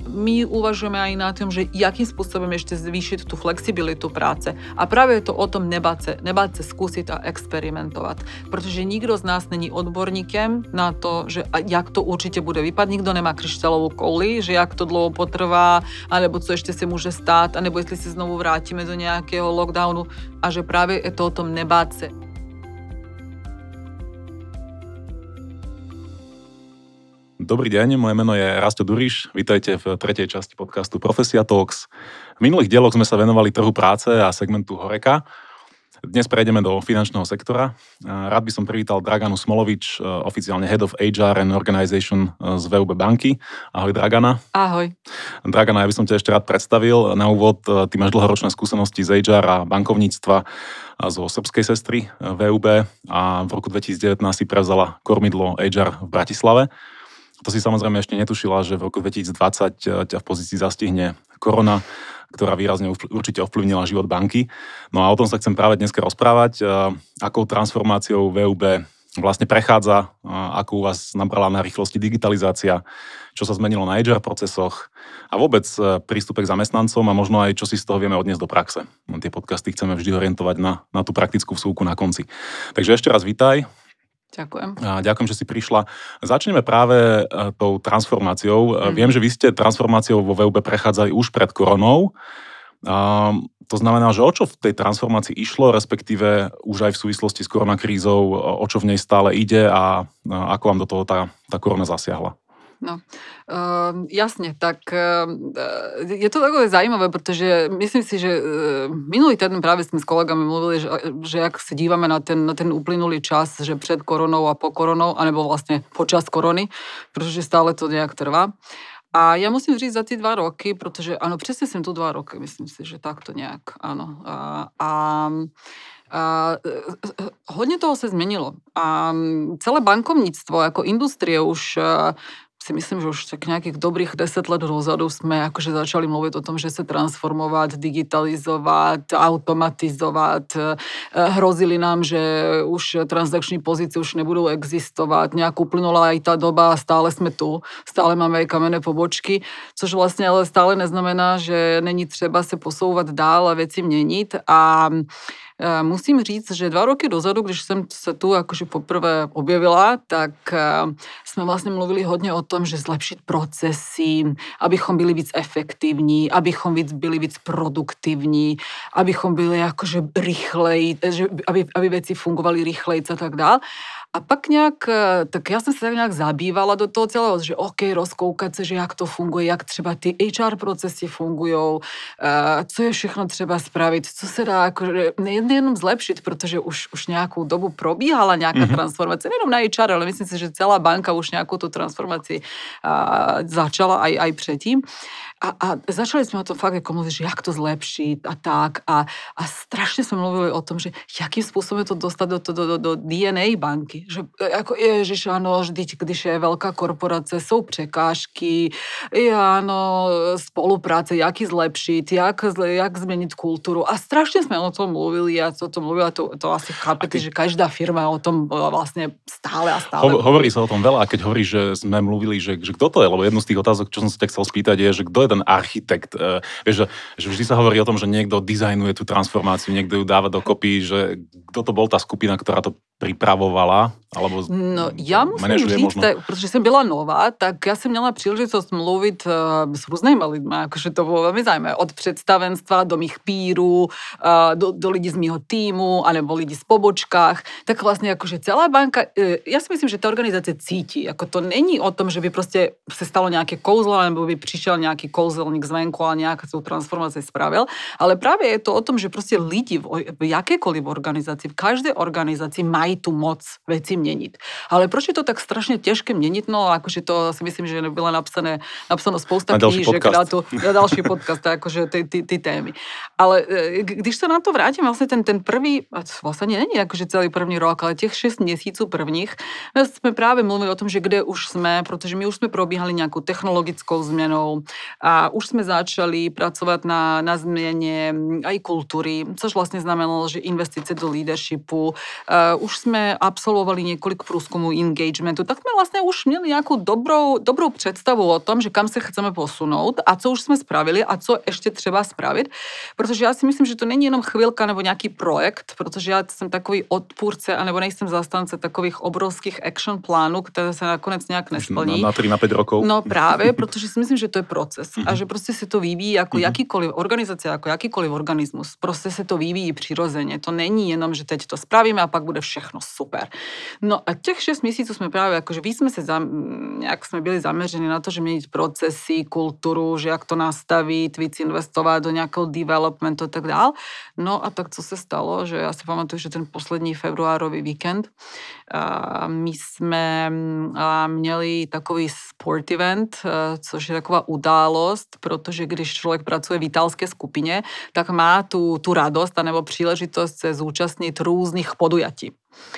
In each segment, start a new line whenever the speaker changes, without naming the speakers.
my uvažujeme aj na tom, že jakým spôsobom ešte zvýšiť tú flexibilitu práce. A práve je to o tom nebáť sa skúsiť a experimentovať. Pretože nikto z nás není odborníkem na to, že jak to určite bude vypadať. Nikto nemá kryštálovú kouli, že jak to dlho potrvá, alebo co ešte si môže stáť, alebo jestli si znovu vrátime do nejakého lockdownu. A že práve je to o tom nebáť sa.
Dobrý deň, moje meno je Rasto Duriš, vítajte v tretej časti podcastu Profesia Talks. V minulých dieloch sme sa venovali trhu práce a segmentu Horeca. Dnes prejdeme do finančného sektora. Rád by som privítal Draganu Smolovič, oficiálne Head of HR and Organization z VUB banky. Ahoj Dragana.
Ahoj.
Dragana, ja by som ťa ešte rád predstavil. Na úvod, ty máš dlhoročné skúsenosti z HR a bankovníctva zo srbskej sestry VUB a v roku 2019 si prevzala kormidlo HR v Bratislave. To si samozrejme ešte netušila, že v roku 2020 ťa v pozícii zastihne korona, ktorá výrazne určite ovplyvnila život banky. No a o tom sa chcem práve dneska rozprávať, akou transformáciou VUB vlastne prechádza, ako u vás nabrala na rýchlosti digitalizácia, čo sa zmenilo na HR procesoch a vôbec prístupe k zamestnancom a možno aj čo si z toho vieme odniesť do praxe. Tie podcasty chceme vždy orientovať na tú praktickú vsúku na konci. Takže ešte raz vítaj.
Ďakujem.
Ďakujem, že si prišla. Začneme práve tou transformáciou. Viem, že vy ste transformáciou vo VUB prechádzali už pred koronou. To znamená, že o čo v tej transformácii išlo, respektíve už aj v súvislosti s koronakrízou, o čo v nej stále ide a ako vám do toho tá korona zasiahla?
No, jasne, tak je to takové zaujímavé, pretože myslím si, že minulý týden práve sme s kolegami mluvili, že ak sa dívame na ten uplynulý čas, že pred koronou a po koronou, anebo vlastne počas korony, pretože stále to nejak trvá. A ja musím říct za tie 2 roky, pretože áno, presne som tu 2 roky, myslím si, že takto nejak, áno. Hodne toho sa zmenilo. A celé bankovníctvo ako industrie už si myslím, že už tak nejakých dobrých 10 let dozadu sme akože začali mluviť o tom, že sa transformovať, digitalizovať, automatizovať. Hrozili nám, že už transakční pozície už nebudú existovať. Nejak uplynula aj tá doba a stále sme tu. Stále máme aj kamenné pobočky, což vlastne ale stále neznamená, že není třeba sa posouvat dál a veci meniť. A musím říct, že 2 roky dozadu, když jsem se tu akože poprvé objevila, tak jsme vlastně mluvili hodně o tom, že zlepšit procesy, abychom byli víc efektivní, abychom byli víc produktivní, abychom byli akože rýchlej, aby veci fungovali rýchlejc a tak dál. A pak nejak, tak ja som sa tak nejak zabývala do toho celého, že OK, rozkoukať sa, že jak to funguje, jak třeba ty HR procesy fungujou, co je všechno třeba spraviť, co sa dá akože nejenom zlepšiť, pretože už nejakú dobu probíhala nejaká transformácia, nejenom na HR, ale myslím si, že celá banka už nejakú tú transformáciu začala aj predtým. A začali sme o tom fakt ako mluviť, že jak to zlepšiť a tak. A strašne sme mluvili o tom, že jakým spôsobom to dostať do DNA banky. Že ako ježiš, áno, vždy, když je veľká korporácia, sú překážky, áno, spolupráce, jak ji zlepšiť, jak zmeniť kultúru. A strašne sme o tom mluvili, ja o tom mluvila, to asi chápete, že každá firma o tom vlastne stále a stále.
Hovorí sa o tom veľa, a keď hovoríš, že sme mluvili, že kto to je, lebo jednu z tých otázok, čo som sa ťa chcel spýtať, je, že kto je ten architekt. Vieš, že vždy sa hovorí o tom, že niekto dizajnuje tú transformáciu, niekto ju dáva dokopy, že kto to bol tá skupina, ktorá to pripravovala, alebo
no, ja musím říct, protože jsem byla nová, tak ja som měla příležitost mluvit s různými lidmi, akože to bolo veľmi zaujímavé. Od představenstva do mých pírů, do lidí z mýho týmu, anebo lidí z pobočkách. Tak vlastne akože celá banka, ja si myslím, že tá organizácia cíti. Ako to není o tom, že by proste sa stalo nejaké kouzlo, alebo by prišiel nejaký kouzelník zvenku a nejaká tú transformáciu spravil. Ale práve je to o tom, že proste lidi v jakékoliv organizácii, v každej organizácii mají tú moc veci meniť. Ale proč je to tak strašne ťažké meniť? No akože to si myslím, že bylo napsané spousta knížek na ďalší podcast, akože ty témy. Ale když sa na to vrátim, vlastne ten prvý, vlastne nie akože celý první rok, ale těch 6 měsíců prvních, sme práve mluvili o tom, že kde už sme, protože my už sme probíhali nejakú technologickou zmenou a už sme začali pracovať na zmene aj kultúry, což vlastne znamenalo, že investície do leadershipu. Už sme absolvovali niekoľko průzkumů engagementu, tak jsme vlastně už měli nějakou dobrou představu o tom, že kam se chceme posunout a co už jsme spravili a co ještě třeba spravit, protože já si myslím, že to není jenom chvilka nebo nějaký projekt, protože já jsem takový odpůrce, anebo nejsem zastánce takových obrovských action plánů, které se nakonec nějak nesplní.
Na 3-5 rokov.
No právě, protože si myslím, že to je proces a že prostě se to vyvíjí jako jakýkoliv organizace, jako jakýkoliv organismus. Prostě se to vyvíjí přirozeně. To není jenom, že teď to spravíme a pak bude všechno super. No a těch 6 měsíců jsme právě, jakože víc jsme se nějak jsme byli zaměřeni na to, že měnit procesy, kulturu, že jak to nastavit, víc investovat do nějakého developmentu a tak dál. No a tak co se stalo, že já si pamatuju, že ten poslední februárový víkend my jsme měli takový sport event, což je taková událost, protože když člověk pracuje v italské skupině, tak má tu radost anebo příležitost se zúčastnit různých podujatí.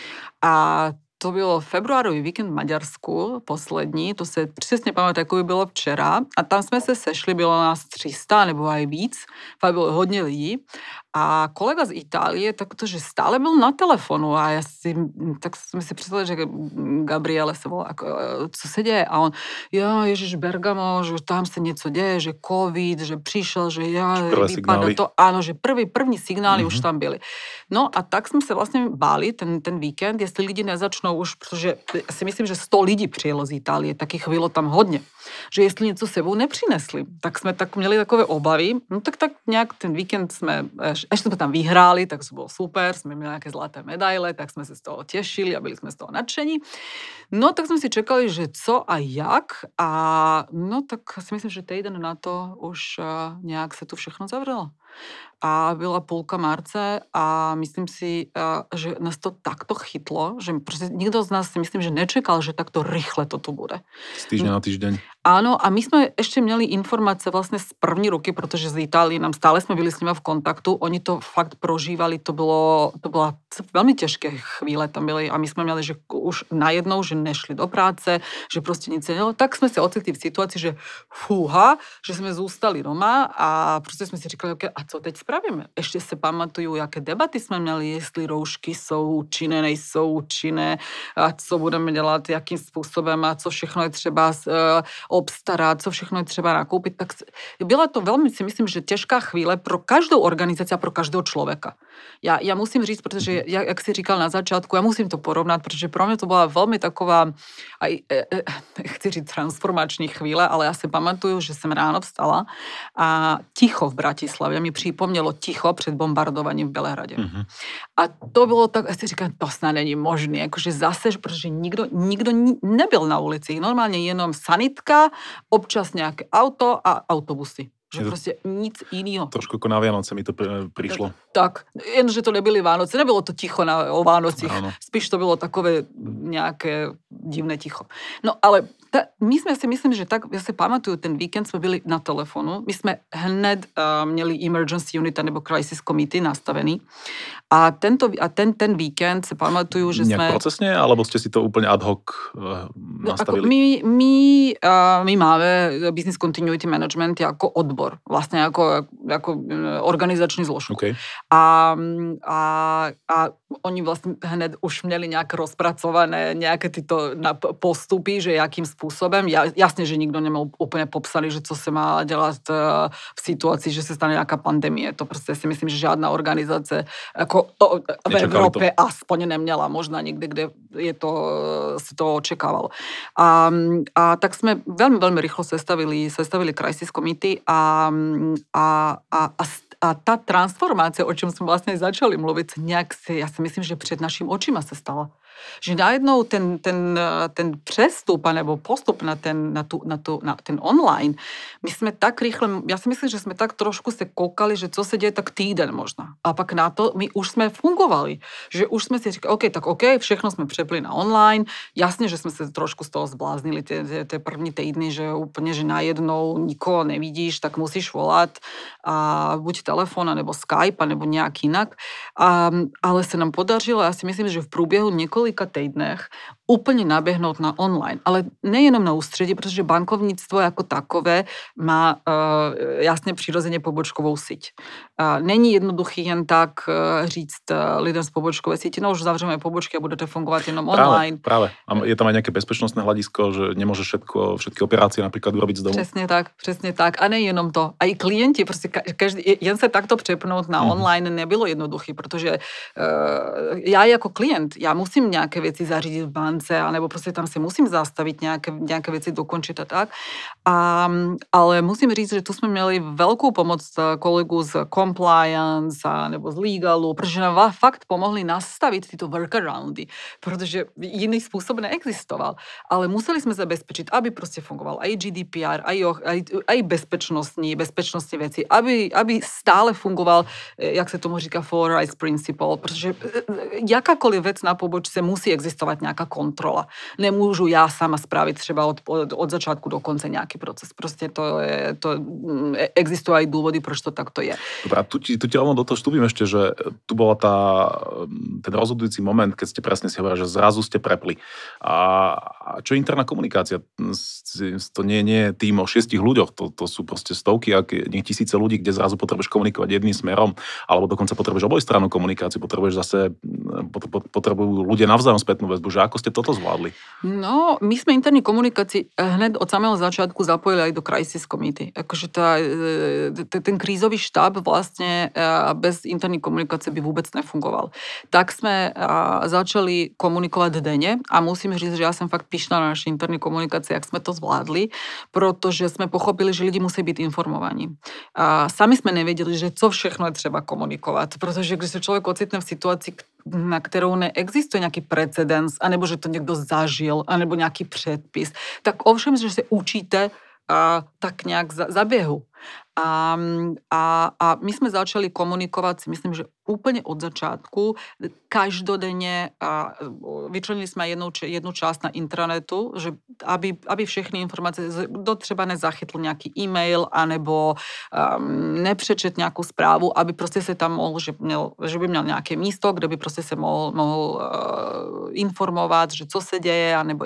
A to bylo februárový víkend v Maďarsku, poslední, to se přesně pamatuju, jako by bylo včera. A tam jsme se sešli, bylo nás 300 nebo aj víc, fakt bylo hodně lidí. A kolega z Itálie, takže stále byl na telefonu a tak jsme si představili, že Gabriele se volá, co se děje? A on, ježiš, Bergamo, že tam se něco děje, že covid, že přišel, že vypadá to. Áno, že první signály už tam byly. No a tak jsme se vlastně báli ten víkend, jestli lidi nezačnou už, protože si myslím, že 100 lidí přijelo z Itálie, takých bylo tam hodně. Že jestli něco sebou nepřinesli, tak jsme tak měli takové obavy. No tak nějak ten víkend jsme ešte sme tam vyhráli, tak to bolo super, sme měli nejaké zlaté medaile, tak sme sa z toho tešili a byli sme z toho nadšení. No tak sme si čekali, že co a jak a no tak si myslím, že týden na to už nejak sa tu všechno zavrelo. A byla půlka marce a myslím si, že nás to takto chytlo, že prostě nikdo z nás si myslím, že nečekal, že takto rychle to tu bude.
Z týždňa na týždeň.
Áno, a my sme ešte měli informácie vlastne z první ruky, protože z Itálie nám stále sme byli s nimi v kontaktu, oni to fakt prožívali, to bola veľmi těžké chvíle tam byly a my sme měli, že už najednou, že nešli do práce, že prostě nic nedělo, tak sme sa ocitli v situaci, že fúha, že sme zůstali doma a prostě sme si říkali, okay, a co teď spravíme? Ešte se pamatuju, jaké debaty jsme měli, jestli roušky jsou účinné, nejsou účinné, a co budeme dělat, jakým způsobem a co všechno je třeba obstarat, co všechno je třeba nakoupit. Tak byla to velmi, si myslím, že těžká chvíle pro každou organizaci a pro každého člověka. Já musím říct, protože jak si říkal na začátku, já musím to porovnat, protože pro mě to byla velmi taková, chci říct transformační chvíle, ale já si pamatuju, že jsem ráno vstala a ticho v Bratislavě mi připomnělo ticho před bombardovaním v Belehradě. Mm-hmm. A to bylo tak, já si říkám, to snad není možné, jakože zase, protože nikdo nebyl na ulici, normálně jenom sanitka, občas nějaké auto a autobusy. Že prostě nic jiného.
Trošku jako na Vianoce mi to přišlo.
Tak, jenže to nebyly Vánoce, nebylo to ticho o Vánocích, spíš to bylo takové nějaké divné ticho. No ale my jsme si myslím, že tak, já si pamatuju, ten víkend jsme byli na telefonu, my jsme hned měli emergency unit nebo crisis committee nastavený a ten víkend si pamatuju, že
jsme... Nějak procesně, alebo jste si to úplně ad hoc nastavili?
My máme business continuity management jako odbor, vlastně jako organizační zložku. Okay. A oni vlastně hned už měli nějak rozpracované nějaké tyto postupy, že jakým způsobem. Jasně, že nikdo neměl úplně popsaný, že co se má dělat v situaci, že se stane nějaká pandemie. To prostě si myslím, že žádná organizace jako v Evropě aspoň neměla. Možná někde, kde si to očekávalo. A tak jsme velmi, velmi rychlo sestavili crisis committee a ta transformácia, o čom sme vlastne začali mluviť, ja si myslím, že pred našim očima sa stala. Že najednou ten přestup nebo postup na ten online, my jsme tak rychle, já si myslím, že jsme tak trošku se koukali, že co se děje tak týden možná. A pak na to my už jsme fungovali. Že už jsme si říkali, OK, všechno jsme přepli na online. Jasně, že jsme se trošku z toho zbláznili tie první týdny, že úplně, že najednou nikoho nevidíš, tak musíš volat a buď telefon, nebo Skype, nebo nějak jinak. Ale se nám podařilo, já si myslím, že v průběhu několik několika týdnech úplně naběhnout na online. Ale nejenom na ústředí, protože bankovnictvo jako takové má jasně přirozeně pobočkovou síť. Není jednoduchý jen tak říct lidem z pobočkové síti, no už zavřeme pobočky a budete fungovat jenom online.
Práve. A je tam aj nejaké bezpečnostné hľadisko, že nemôže všetky operácie napríklad urobiť z domu?
Přesně tak. A nejenom to. A i klienti, prostě jen se takto přepnout na online nebylo jednoduchý, protože já jako klient, já musím nějaké věci zařídit v bance, anebo prostě tam si musím zastavit nějaké věci dokončit a tak. Ale musím říct, že tu jsme měli velkou pomoc kolegů z compliance nebo z legalu, protože nám fakt pomohli nastavit tyto workaroundy, protože jiný způsob neexistoval. Ale museli jsme zabezpečit, aby prostě fungoval i GDPR, i bezpečnostní věci, aby stále fungoval, jak se tomu říká, full rights principle, protože jakákoliv věc na pobočce musí existovat nějaká kontrola. Nemůžu já sama spravit třeba od začátku do konce nějaký proces. Prostě to existují aj důvody, proč to takto je.
Dobre, tu ti rovno do toho vstúpim ešte, že tu bola ten rozhodujúci moment, keď ste presne si hovorili, že zrazu ste prepli. A čo je interná komunikácia? To nie je tým o 6 ľuďoch, to sú proste stovky, nie tisíce ľudí, kde zrazu potrebuješ komunikovať jedným smerom, alebo dokonca potrebuješ obojstrannú komunikáciu, potrebujú ľudia navzájom spätnú väzbu, že ako ste toto zvládli?
No, my sme interní komunikácii hned od samého začátku zapojili aj do crisis committee. Akože ten krízový štáb vlastne bez interní komunikace by vôbec nefungoval. Tak sme začali komunikovať denne a musím říct, že ja som fakt pyšná na naše interní komunikace, jak sme to zvládli, protože sme pochopili, že lidi musí byť informovaní. Sami sme nevedeli, že co všechno je třeba komunikovat, protože když se člověk ocitne v situaci, na kterou neexistuje nějaký precedens, anebo že to někdo zažil, anebo nějaký předpis, tak ovšem, že se učíte tak nějak za běhu. A my jsme začali komunikovat, si myslím, že úplně od začátku, každodenně vyčlenili jsme jednu část na intranetu, že aby všechny informace, kdo třeba nezachytl nějaký e-mail, anebo nepřečet nějakou zprávu, aby prostě se tam mohl, že by měl nějaké místo, kde by prostě se mohl informovat, že co se děje, anebo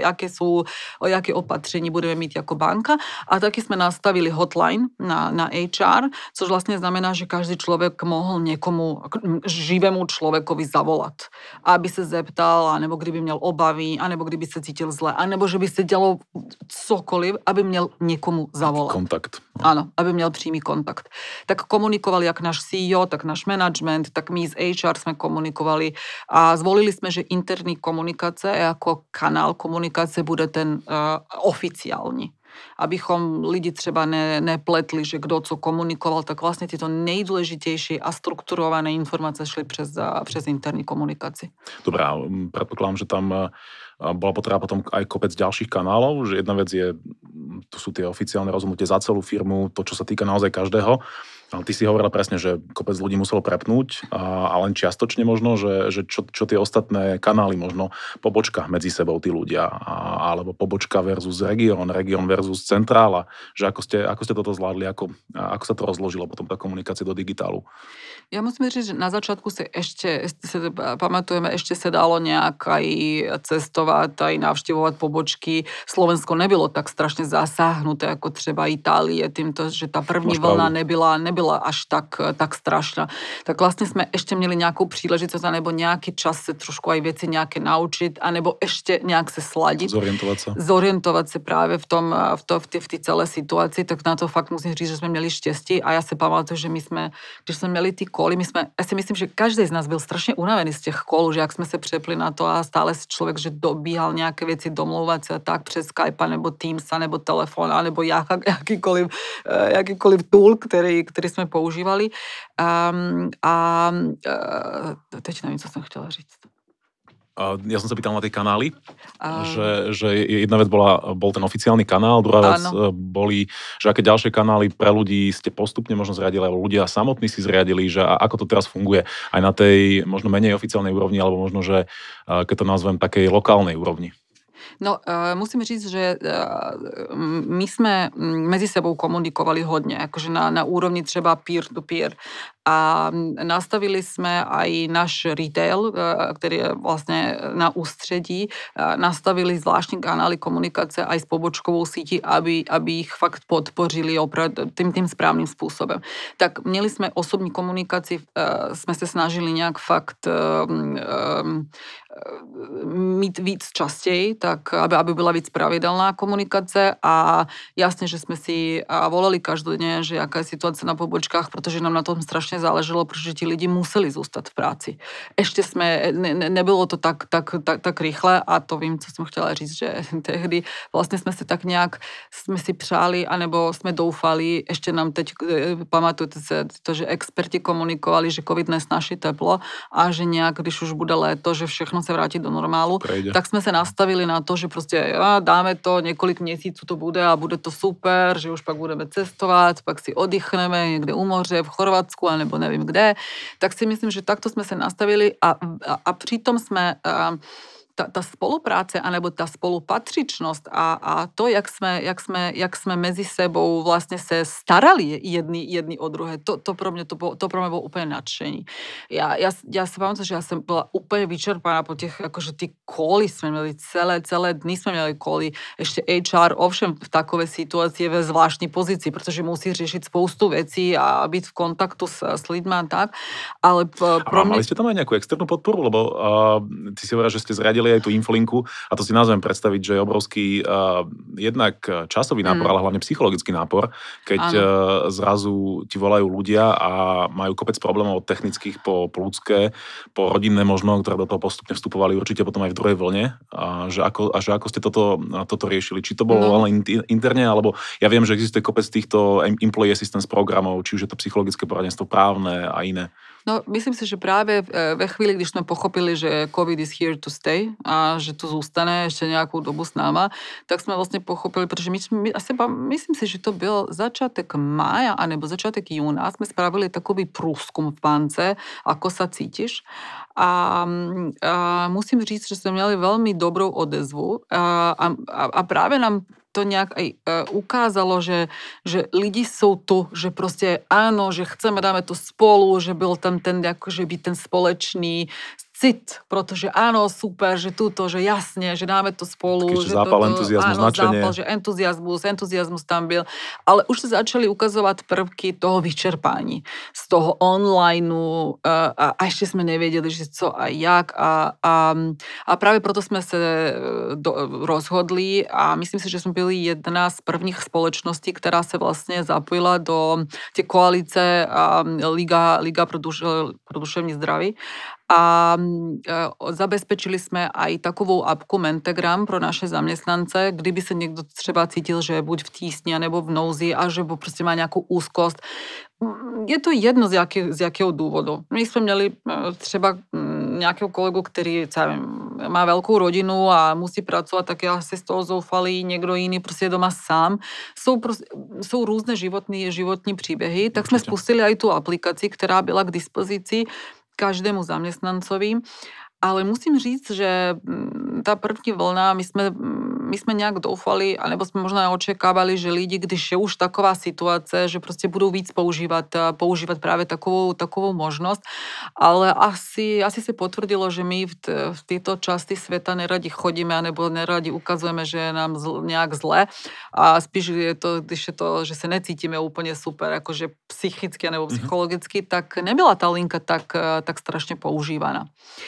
jaké opatření budeme mít jako banka. A taky jsme nastavili hotline na HR, což vlastně znamená, že každý člověk mohl někomu, živému člověkovi zavolat, aby se zeptal, anebo kdyby měl obavy, anebo kdyby se cítil zle, anebo že by se dělo cokoliv, aby měl někomu zavolat.
Kontakt.
Ano, aby měl přímý kontakt. Tak komunikoval jak náš CEO, tak náš management, tak my z HR jsme komunikovali a zvolili jsme, že interní komunikace jako kanál komunikace bude ten oficiální. Abychom lidi třeba nepletli, že kdo co komunikoval, tak vlastně tyto nejdůležitější a strukturované informace šly přes interní komunikaci.
Dobre, predpokladám, že tam bola potreba potom aj kopec ďalších kanálov, že jedna vec je, to sú tie oficiálne rozhodnutie za celú firmu, to, čo sa týka naozaj každého. Ale ty si hovorila presne, že kopec ľudí muselo prepnúť a len čiastočne možno, že čo tie ostatné kanály možno, pobočka medzi sebou tí ľudia, alebo pobočka versus región versus centrála, že ako ste toto zvládli, ako sa to rozložilo potom tá komunikácia do digitálu?
Já musím říct, že na začátku pamatujeme, ešte se dalo nějak aj cestovat, aj navštěvovat pobočky. Slovensko nebylo tak strašně zasáhnuté, jako třeba Itálie, týmto, že ta první vlna nebyla až tak strašná. Tak vlastně jsme ještě měli nějakou příležitost, anebo nějaký čas se trošku aj věci nějaké naučit, anebo ještě nějak se sladit. Zorientovat se právě v té celé situaci, tak na to fakt musím říct, že jsme měli štěstí a já se pamatuju, že když jsme měli ty koly, já si myslím, že každý z nás byl strašně unavený z těch kolů, že jak jsme se přepli na to a stále si člověk, že dobíhal nějaké věci, domlouvat se a tak přes Skype, nebo Teams, nebo telefon, nebo jakýkoliv tool, který jsme používali. Teď nevím, co jsem chtěla říct.
Ja som sa pýtal na tie kanály, že jedna vec bol ten oficiálny kanál, druhá vec boli, že aké ďalšie kanály pre ľudí ste postupne možno zriadili, alebo ľudia samotní si zriadili, že ako to teraz funguje aj na tej možno menej oficiálnej úrovni, alebo možno, že keď to nazvem, takej lokálnej úrovni.
No, musím říct, že my jsme mezi sebou komunikovali hodně, jakože na úrovni třeba peer-to-peer. A nastavili sme aj náš retail, ktorý je vlastne na ústredí, nastavili zvláštne kanály komunikácie aj s pobočkovou sítí, aby ich fakt podpořili tým správnym spôsobom. Tak měli sme osobní komunikácii, sme sa snažili nejak fakt mít víc častěji, tak aby byla víc pravidelná komunikace a jasně, že jsme si volali každodenně, že jaká je situace na pobočkách, protože nám na tom strašně záleželo, protože ti lidi museli zůstat v práci. Ještě nebylo to tak rychle a to vím, co jsem chtěla říct, že tehdy vlastně jsme si tak nějak si přáli, anebo jsme doufali, ještě nám teď pamatujete se to, že experti komunikovali, že covid nesnáší teplo a že nějak, když už bude léto, že všechno se vrátí do normálu, tak jsme se nastavili na to, že prostě dáme to, několik měsíců to bude a bude to super, že už pak budeme cestovat, pak si oddychneme někde u moře, v Chorvatsku, anebo nevím kde. Tak si myslím, že takto jsme se nastavili a přitom jsme tá spolupráce, anebo tá spolupatřičnosť a to, jak sme medzi sebou vlastne sa starali jedni o druhé, to pro mňa bolo úplne nadšení. Ja si pamätám, že ja som bola úplne vyčerpaná po tých, akože tí koly sme mali celé dny sme mali koly. Ešte HR, ovšem v takovej situácii je ve zvláštnej pozícii, pretože musí riešiť spoustu vecí a byť v kontaktu s ľuďmi a tak. Ale
mali ste tam aj nejakú externú podporu? Lebo ty si hovorila, že ste zradili aj tú infolinku a to si naozaj predstaviť, že je obrovský jednak časový nápor, ale hlavne psychologický nápor, keď zrazu ti volajú ľudia a majú kopec problémov od technických po ľudské, po rodinné možno, ktoré do toho postupne vstupovali určite potom aj v druhej vlne. A že ako ste toto riešili? Či to bolo len interne, alebo ja viem, že existuje kopec týchto employee assistance programov, či už je to psychologické poradenstvo, právne a iné.
No, myslím si, že práve ve chvíli, když sme pochopili, že COVID is here to stay a že tu zůstane ešte nejakú dobu s náma, tak sme vlastne pochopili, pretože myslím si, že to byl začátek mája, anebo začátek júna, sme spravili takový průzkum v bance, ako sa cítiš. A musím říct, že sme měli veľmi dobrou odezvu a práve nám to nejak aj ukázalo, že lidi sú tu, že proste áno, že chceme, dáme to spolu, že byl tam ten, akože byť ten spoločný cit, protože áno, super, že tuto, že jasne, že dáme to spolu.
Taký zápal, entuziazmus, značenie.
Zápal, že entuziazmus tam byl. Ale už sa začali ukazovať prvky toho vyčerpání z toho onlineu a ešte sme nevedeli, že co a jak a práve proto sme sa rozhodli a myslím si, že sme byli jedna z prvních spoločností, ktorá sa vlastne zapojila do tie koalice Liga pro duševní zdraví. A zabezpečili sme aj takovou apku Mentegram pro naše zaměstnance, kdyby se někdo třeba cítil, že je buď v tísni, nebo v nouzi a že prostě má nějakou úzkost. Je to jedno z jakého důvodu. My jsme měli třeba nějakého kolegu, který má velkou rodinu a musí pracovat, tak je asi z toho zoufalý, někdo jiný prostě je doma sám. Jsou různé životní příběhy, tak jsme spustili aj tu aplikaci, která byla k dispozici každému zamestnancovi. Ale musím říct, že tá první vlna, my sme nejak doufali, alebo sme možno aj očekávali, že lidi, když je už taková situace, že prostě budou víc používat právě takovou možnost. Ale asi se potvrdilo, že my v této časti sveta neradi chodíme, anebo neradi ukazujeme, že je nám nejak zle. A spíš je to, když je to, že se necítíme úplně super, akože psychicky nebo psychologicky, tak nebyla tá linka tak strašne používaná.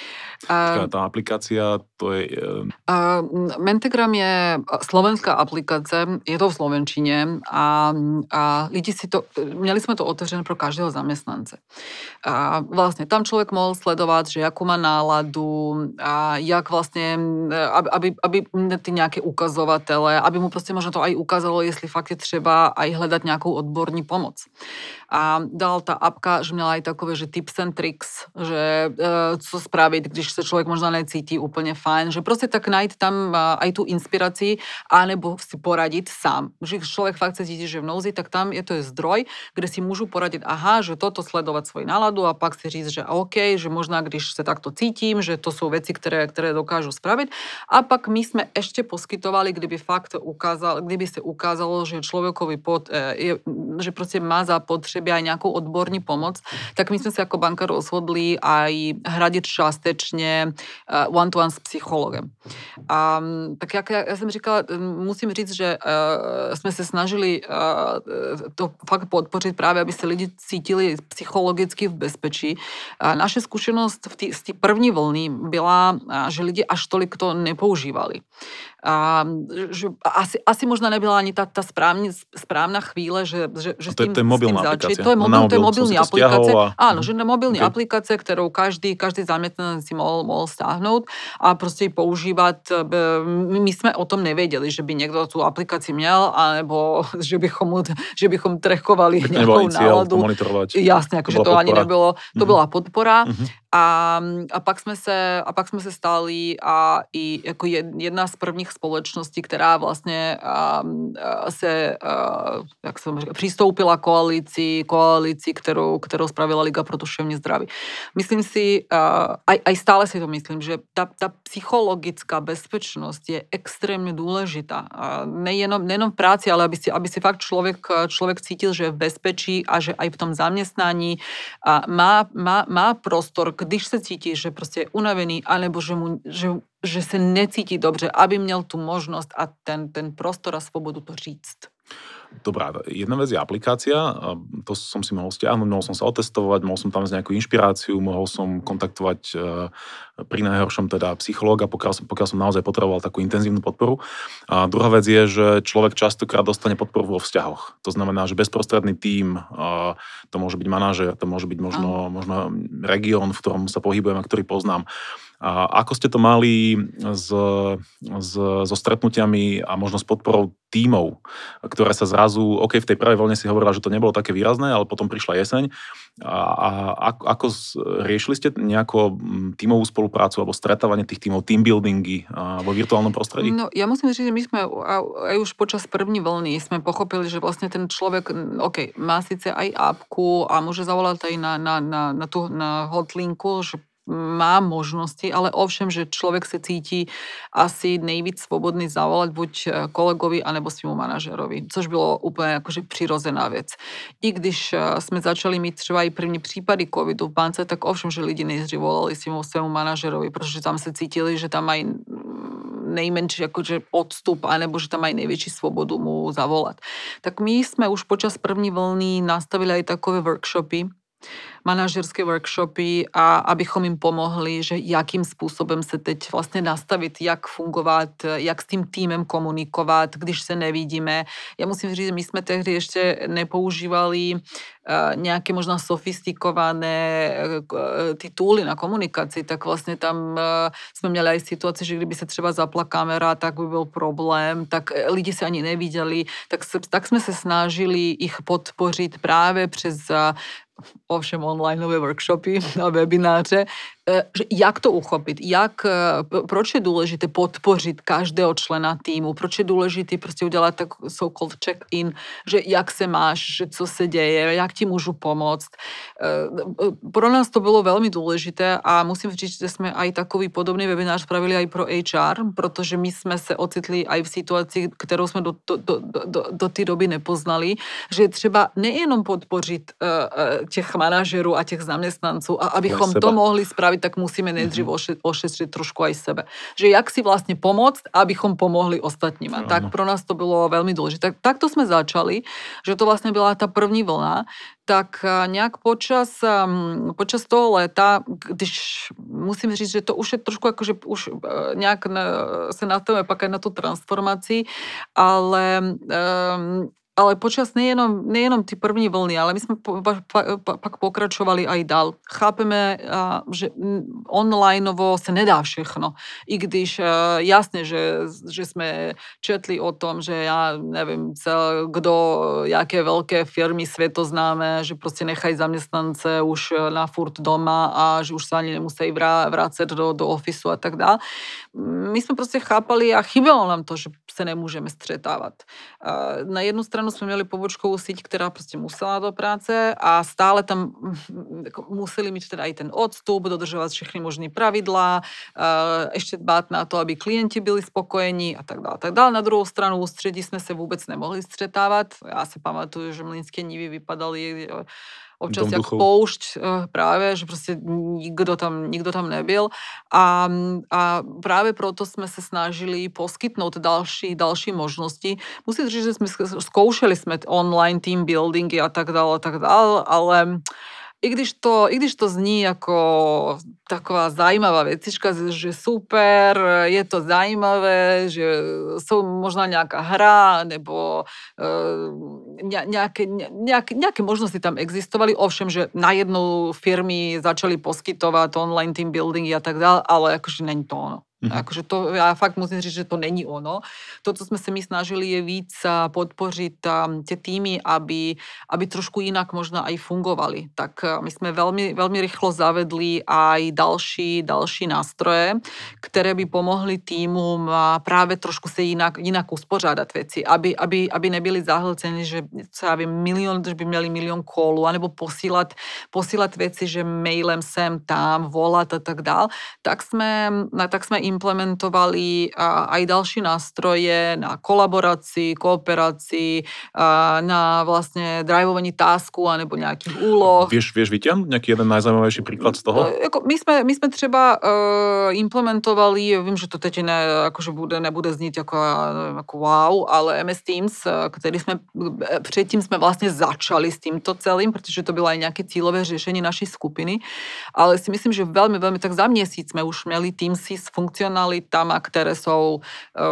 Tá aplikácia, to je...
Mentegram je slovenská aplikácia, je to v slovenčine a lidi měli sme to otevřené pro každého zamestnance. A vlastne tam človek mohol sledovať, že jakú má náladu a jak vlastne, aby ty nejaké ukazovatele, aby mu prostě možno to aj ukázalo, jestli fakt je třeba aj hľadať nejakou odborní pomoc. A dal tá apka, že měla aj takové, že tips and tricks, že co spraviť, když se člověk možná necítí úplně fajn, že prostě tak najít tam aj tu inspiraci, anebo si poradit sám. Že člověk fakt se cítí, že v nouzi, tak tam je to zdroj, kde si můžu poradit, že toto sledovat svoji náladu a pak si říct, že OK, že možná, když se takto cítím, že to jsou věci, které dokážu spravit. A pak my jsme ještě poskytovali, kdyby se ukázalo, že člověkový pot je že proste má zapotřebí aj nejakú odborní pomoc, tak my sme sa ako banka rozhodli aj hradiť částečne one-to-one s psychologem. A tak jak ja som říkala, musím říct, že sme sa snažili to fakt podpořit právě, aby se lidi cítili psychologicky v bezpečí. Naše zkušenost z té první vlny byla, že lidi až tolik to nepoužívali. Že asi možná nebyla ani tá správna chvíle, že s tým začít. To je mobilní aplikace. Áno, že na mobilní aplikace, ktorou každý zamestnanec si mohol stáhnout a prostě ji používat. My jsme o tom nevěděli, že by někdo tu aplikaci měl, alebo že bychom trackovali nějakou náladu. Jasne, akože to ani nebylo. To byla podpora. A pak jsme se stali i jako jedna z prvních společností, která vlastně se přistoupila koalici, kterou spravila Liga pro duševní zdraví. Myslím si, aj stále si to myslím, že ta psychologická bezpečnost je extrémně důležitá. Nejenom v práci, ale aby si fakt člověk cítil, že je v bezpečí a že aj v tom zaměstnání má prostor, když se cítí, že prostě je unavený, anebo že se necítí dobře, aby měl tu možnost a ten prostor a svobodu to říct.
Dobrá, jedna vec je aplikácia, to som si mohol stiahnuť, mohol som sa otestovať, mohol som tam z nejakú inšpiráciu, mohol som kontaktovať pri najhoršom teda psychológa, pokiaľ som naozaj potreboval takú intenzívnu podporu. A druhá vec je, že človek častokrát dostane podporu vo vzťahoch. To znamená, že bezprostredný tím, to môže byť manažér, to môže byť možno región, v ktorom sa pohybujem a ktorý poznám. A ako ste to mali so stretnutiami a možno s podporou tímov, ktoré sa zrazu, v tej prvej vlne si hovorila, že to nebolo také výrazné, ale potom prišla jeseň. A ako riešili ste nejako tímovú spoluprácu alebo stretávanie tých tímov, team buildingy vo virtuálnom prostredí?
No, ja musím říct, že my sme aj už počas první vlny sme pochopili, že vlastne ten človek, má síce aj appku a môže zavolať aj na hotlinku, že má možnosti, ale ovšem, že človek se cítí asi nejvíc svobodný zavolať buď kolegovi, anebo svýmu manažerovi, což bylo úplně jakože přirozená věc. I když jsme začali mít třeba i první případy covidu v bance, tak ovšem, že lidi nejdřív volali svému manažerovi, protože tam se cítili, že tam mají nejmenší jakože odstup, anebo že tam mají největší svobodu mu zavolat. Tak my jsme už počas první vlny nastavili aj takové workshopy, manažerské workshopy a abychom jim pomohli, že jakým způsobem se teď vlastně nastavit, jak fungovat, jak s tím týmem komunikovat, když se nevidíme. Já musím říct, že my jsme tehdy ještě nepoužívali nějaké možná sofistikované tituly na komunikaci, tak vlastně tam jsme měli aj situaci, že kdyby se třeba zapla kamera, tak by byl problém, tak lidi se ani neviděli, tak jsme se snažili ich podpořit právě přes ovšem onlineové workshopy a webináře, že jak to uchopit, proč je důležité podpořit každého člena týmu, proč je důležité prostě udělat tak so-called check-in, že jak se máš, že co se děje, jak ti můžu pomoct. Pro nás to bylo velmi důležité a musím říct, že jsme aj takový podobný webinář spravili aj pro HR, protože my jsme se ocitli aj v situaci, kterou jsme do té doby nepoznali, že třeba nejenom podpořit těch manažerů a těch zaměstnanců a abychom to mohli spravit, tak musíme nejdřív ošetřit trošku aj sebe. Že jak si vlastně pomoct, abychom pomohli ostatním. A tak pro nás to bylo velmi důležité. Takto jsme začali, že to vlastně byla ta první vlna, tak nějak počas toho léta, když musím říct, že to už je trošku jakože už nějak se nastavíme pak aj na tu transformaci, ale počas nejenom ty první vlny, ale my jsme pak pokračovali aj dál. Chápeme, že onlineovo se nedá všechno. I když jasně, že jsme četli o tom, že já nevím, jaké velké firmy světoznámé, že prostě nechají zaměstnance už na furt doma a že už se ani nemusí vrácet do ofisu a tak dále. My jsme prostě chápali a chybělo nám to, že se nemůžeme střetávat. Na jednu stranu stranu sme měli pobočkovú síť, ktorá proste musela do práce a stále tam museli mít teda i ten odstup, dodržovať všechny možné pravidlá, ešte dbát na to, aby klienti byli spokojení a tak dále. Tak dále. Na druhou stranu ústředí sme sa vôbec nemohli stretávať. Ja si pamatuju, že mlynské nivy vypadali občas jak poušť práve, že proste nikto tam nebyl. A práve proto sme sa snažili poskytnúť ďalší možnosti. Musím říct, že sme skúšali online team buildingy a tak dále, ale i když to zní ako taková zajímavá vecička, že super, je to zajímavé, že sú možná nejaká hra, nebo nejaké možnosti tam existovali. Ovšem, že na jednu firmy začali poskytovať online team buildingy a tak dále, ale akože není to ono. Akože to, ja fakt musím říct, že to není ono. To, co sme sa my snažili, je víc podpořit tie týmy, aby trošku inak možno aj fungovali. Tak my sme veľmi, veľmi rýchlo zavedli aj další nástroje, ktoré by pomohli týmům práve trošku sa inak uspořádať veci, aby nebyli zahlcení, že ja viem, že by měli milión callů, anebo posílať veci, že mailem sem, tam, volať a tak dál. Tak sme implementovali aj ďalší nástroje na kolaborácii, kooperácii, na vlastne drivovaní tasku anebo nejakých úloh.
Vieš vyťahnuť nejaký jeden najzaujímavejší príklad z toho?
My sme třeba implementovali, viem, že to teď akože nebude znieť ako wow, ale MS Teams, predtým sme vlastne začali s týmto celým, pretože to bylo aj nejaké cílové riešenie našej skupiny, ale si myslím, že veľmi, veľmi tak za měsíc sme už měli Teamsy s funkcionalitama, ktoré sú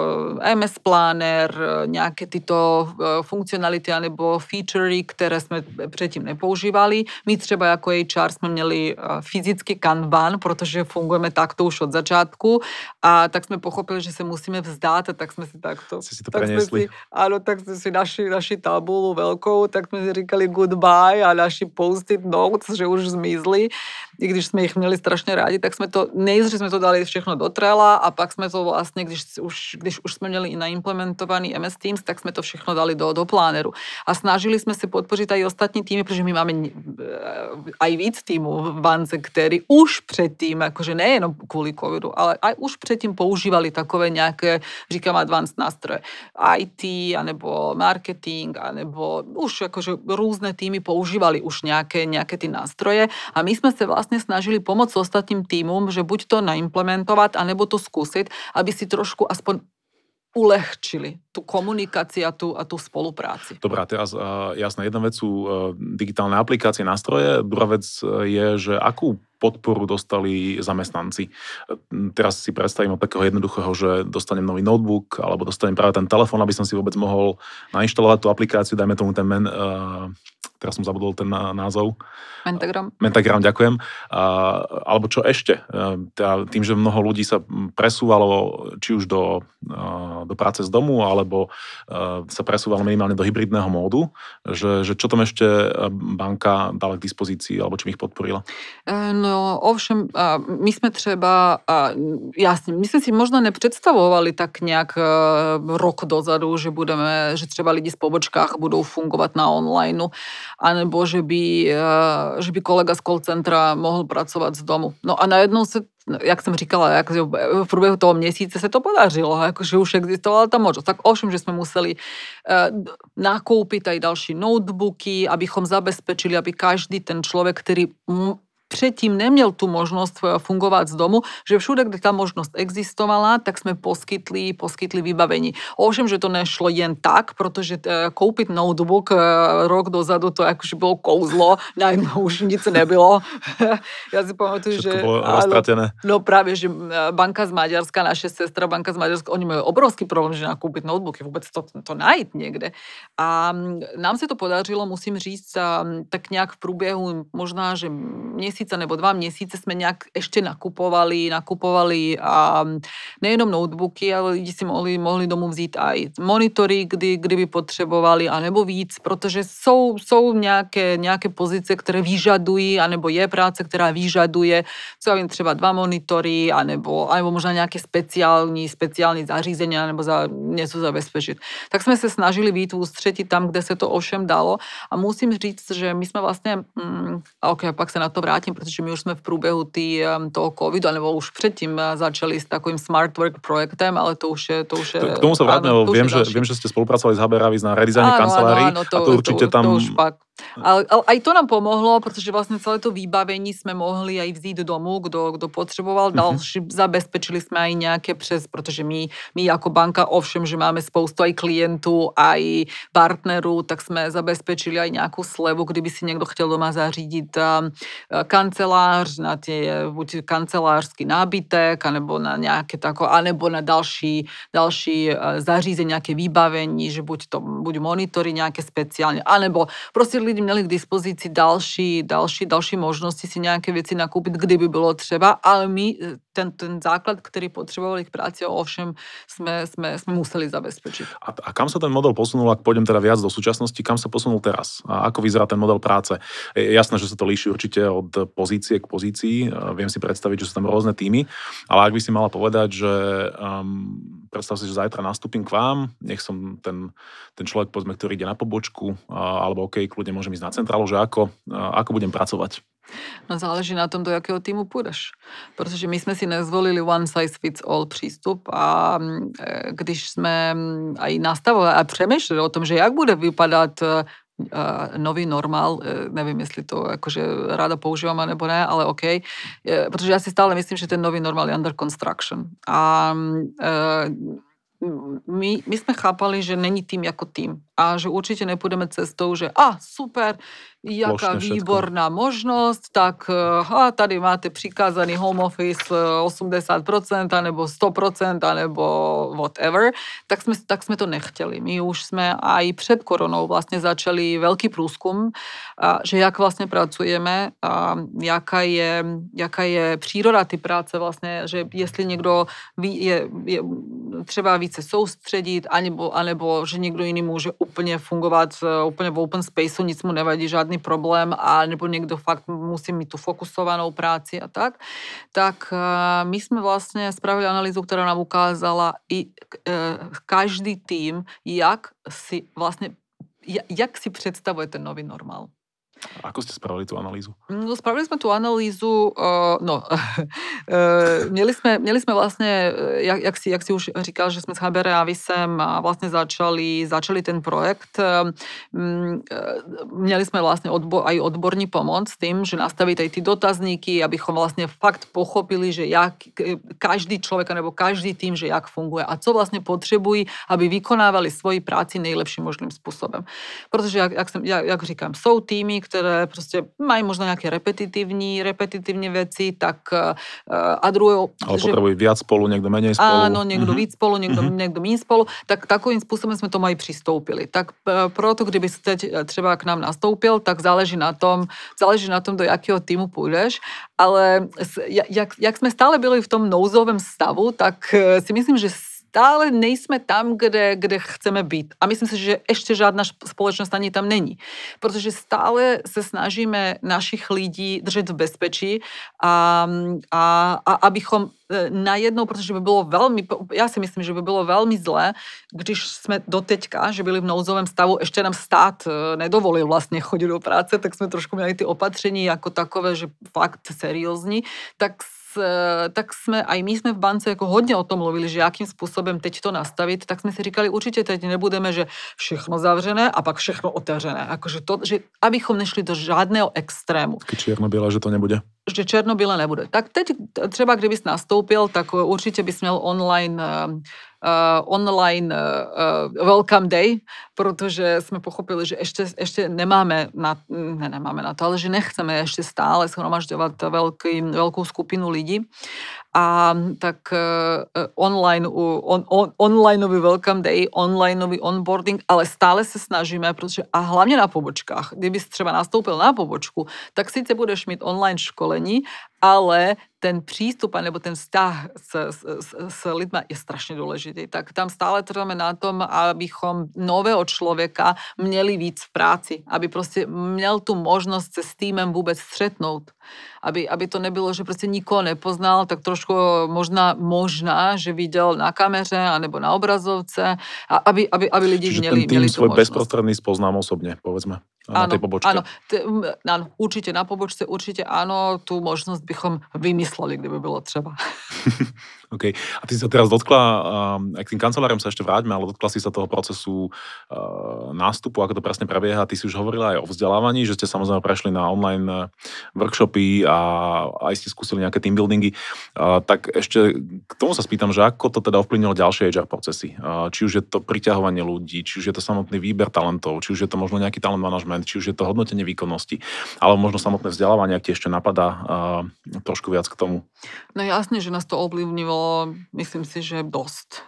MS Planner, nejaké tyto funkcionality alebo featurey, ktoré sme predtým nepoužívali. My třeba ako HR sme měli fyzický Kanban, protože fungujeme takto už od začátku a tak sme pochopili, že sa musíme vzdát a tak sme si takto...
Si to preniesli.
Tak sme si naši tabulu veľkou, tak sme si říkali goodbye a naši post-it notes, že už zmizli. I když sme ich měli strašne rádi, tak sme to, nejdřív sme to dali všechno do Trella a pak sme to vlastne, když už sme měli naimplementovaný MS Teams, tak sme to všechno dali do pláneru. A snažili sme si podpořit aj ostatní týmy, protože my máme aj víc týmů v bance, ktorí už predtým, akože nejenom kvôli covidu, ale aj už predtým používali takové nejaké, říkám, advanced nástroje. IT, anebo marketing, anebo už akože rôzne týmy používali už nejaké tí nástroje a my sme sa vlastne snažili pomôcť ostatním týmom, že buď to naimplementovať, anebo to skúsiť, aby si trošku aspoň ulehčili tú komunikáciu a tú spolupráci.
Dobrá, teraz jasné, jedna vec sú digitálne aplikácie, nástroje, druhá vec je, že akú podporu dostali zamestnanci. Teraz si predstavím od takého jednoduchého, že dostanem nový notebook alebo dostanem práve ten telefón, aby som si vôbec mohol nainštalovať tú aplikáciu, dajme tomu ten teraz som zabudol ten názov. Mentagram, ďakujem. Alebo čo ešte? Tým, že mnoho ľudí sa presúvalo či už do práce z domu, alebo sa presúvalo minimálne do hybridného módu, že čo tam ešte banka dala k dispozícii, alebo čím ich podporila?
No, ovšem, my sme třeba, jasne, my sme si možno nepredstavovali tak nejak rok dozadu, že třeba lidi z pobočkách budou fungovat na online, anebo že by kolega z call centra mohl pracovat z domu. No a najednou se, jak jsem říkala, v průběhu toho měsíce se to podařilo, že už existovala ta možnost. Tak ovšem, že jsme museli nakoupit aj další notebooky, abychom zabezpečili, aby každý ten člověk, který předtím neměl tu možnost fungovat z domu, že všude, kde ta možnost existovala, tak jsme poskytli vybavení. Ovšem, že to nešlo jen tak, protože koupit notebook rok dozadu, to jakože bylo kouzlo, najednou už nic nebylo. Já si pamatuju,
že... Všetko bylo roztratené.
No právě, že banka z Maďarska, naše sestra banka z Maďarska, oni mají obrovský problém, že nakoupit notebooky, vůbec to najít někde. A nám se to podařilo, musím říct, tak nějak v průběhu možná, že měsíc měsíce nebo 2 měsíce jsme nějak ještě nakupovali nejenom notebooky, ale lidi si mohli domů vzít aj monitory, kdyby potřebovali, anebo víc, protože jsou nějaké pozice, které vyžadují, anebo je práce, která vyžaduje, co já vím, třeba 2 monitory, anebo možná nějaké speciální zařízení, anebo něco zabezpečit. Tak jsme se snažili být v ústředí tam, kde se to ovšem dalo. A musím říct, že my jsme vlastně, pak se na to vrátím, protože my už jsme v průběhu toho covidu, nebo už předtím začali s takovým smart work projektem, ale to už je...
K tomu sa vrátne, lebo viem, že ste spolupracovali s HB Ravis na redizajne kancelárií a to určite tam...
To už pak. Ale aj to nám pomohlo, protože vlastně celé to vybavení jsme mohli aj vzít domů, kdo potřeboval. Další zabezpečili jsme aj nějaké protože my jako banka, ovšem, že máme spoustu aj klientů, aj partnerů, tak jsme zabezpečili aj nějakou slevu, kdyby si někdo chtěl doma zařídit kancelář, na buď kancelářský nábytek, anebo na nějaké anebo na další zařízení, nějaké vybavení, že buď monitory nějaké speciálně, anebo prostě lidi měli k dispozici další možnosti si nějaké věci nakoupit, kdyby bylo třeba, ale my ten základ, který potřebovali k práci, ovšem jsme museli zabezpečit.
A kam sa ten model posunul, ak pôjdem teda viac do súčasnosti, kam sa posunul teraz? A ako vyzerá ten model práce? Je jasné, že sa to líši určite od pozície k pozícii. Viem si predstaviť, že sú tam rôzne týmy, ale ak by si mala povedať, že predstav si, že zajtra nastúpim k vám, nech som ten človek, povedzme, ktorý ide na pobočku, alebo kľudne môžem ísť na centrálu, že ako budem pracovať?
No záleží na tom, do jakého týmu půjdeš. Protože my jsme si nezvolili one size fits all přístup a když jsme aj nastavovali a přemýšleli o tom, že jak bude vypadat nový normál, nevím, jestli to jakože ráda používám, nebo ne, ale OK. Protože já si stále myslím, že ten nový normál je under construction. A my jsme chápali, že není tým jako tým a že určitě nepůjdeme cestou, že super, jaká výborná možnost, tak tady máte přikázaný home office 80%, anebo 100%, anebo whatever, tak jsme to nechtěli. My už jsme aj před koronou vlastně začali velký průzkum, že jak vlastně pracujeme, jaká je příroda ty práce vlastně, že jestli někdo je třeba více soustředit, anebo že někdo jiný může úplně fungovat úplně v open spaceu, nic mu nevadí, žádný problém, a nebo někdo fakt musí mít tu fokusovanou práci a tak my jsme vlastně spravili analýzu, která nám ukázala i každý tým, jak si představuje ten nový normál.
Ako ste spravili tú analýzu?
No, spravili sme tú analýzu, měli jsme vlastně, jak si už říkal, že jsme s HB Ravisem vlastně začali ten projekt. Měli jsme vlastně aj odborní pomoc s tým, že nastavit aj ty dotazníky, abychom vlastně fakt pochopili, že jak každý člověk nebo každý tým, že jak funguje a co vlastně potřebují, aby vykonávali svoji práci nejlepším možným způsobem. Protože, jak říkám, jsou týmy, které prostě mají možná nějaké repetitivní věci, tak a druhé...
Ale potrebují viac spolu, někdo méně spolu.
Áno, někdo víc spolu, někdo méně spolu, tak takovým způsobem jsme tomu aj přistoupili. Tak proto, kdyby jste třeba k nám nastoupil, tak záleží na tom, do jakého týmu půjdeš, ale jak jsme stále byli v tom nouzovém stavu, tak si myslím, že stále nejsme tam, kde chceme být. A myslím si, že ještě žádná společnost ani tam není. Protože stále se snažíme našich lidí držet v bezpečí a abychom najednou, protože by bylo já si myslím, že by bylo velmi zlé, když jsme doteďka, že byli v nouzovém stavu, ještě nám stát nedovolil vlastně chodit do práce, tak jsme trošku měli ty opatření jako takové, že fakt seriózní, tak jsme, aj my jsme v bance jako hodně o tom mluvili, že jakým způsobem teď to nastavit, tak jsme si říkali, určitě teď nebudeme, že všechno zavřené a pak všechno otevřené. Akože to, že abychom nešli do žádného extrému.
Černobíle, že to nebude.
Že černobíle nebude. Tak teď třeba, kdybys nastoupil, tak určitě bys měl online welcome day, protože jsme pochopili, že ještě nemáme na to, ale že nechceme ještě stále shromažďovat velkou skupinu lidí. a tak onlineový welcome day, onlineový onboarding, ale stále se snažíme, protože a hlavně na pobočkách, kdyby jsi třeba nastoupil na pobočku, tak sice budeš mít online školení, ale ten přístup nebo ten vztah s lidmi je strašně důležitý. Tak tam stále trváme na tom, abychom nového člověka měli víc v práci, aby prostě měl tu možnost se s týmem vůbec střetnout. Aby to nebylo, že prostě nikoho nepoznal, tak trošku možná, že viděl na kameře anebo na obrazovce, aby lidi měli tu možnost.
Svoj bezprostredný spoznám osobně, povedzme. Na tej pobočke.
Áno, určite na pobočce, určite áno, tú možnosť bychom vymysleli, kdyby bylo třeba.
OK. A ty si sa teraz dotkla, aj k tým kanceláriám sa ešte vráťme, ale dotkla si sa toho procesu nástupu, ako to presne prebieha. Ty si už hovorila aj o vzdelávaní, že ste samozrejme prešli na online workshopy a aj ste skúsili nejaké team buildingy. Tak ešte k tomu sa spýtam, že ako to teda ovplyvnilo ďalšie HR procesy. Či už je to priťahovanie ľudí, či už je to samotný výber talentov, či už je to možno nejaký talent management, či už je to hodnotenie výkonnosti, alebo možno samotné vzdelávanie, ak ti ešte napadá trošku viac k tomu.
No jasne, že nás to ovlivnilo, myslím si, že dosť.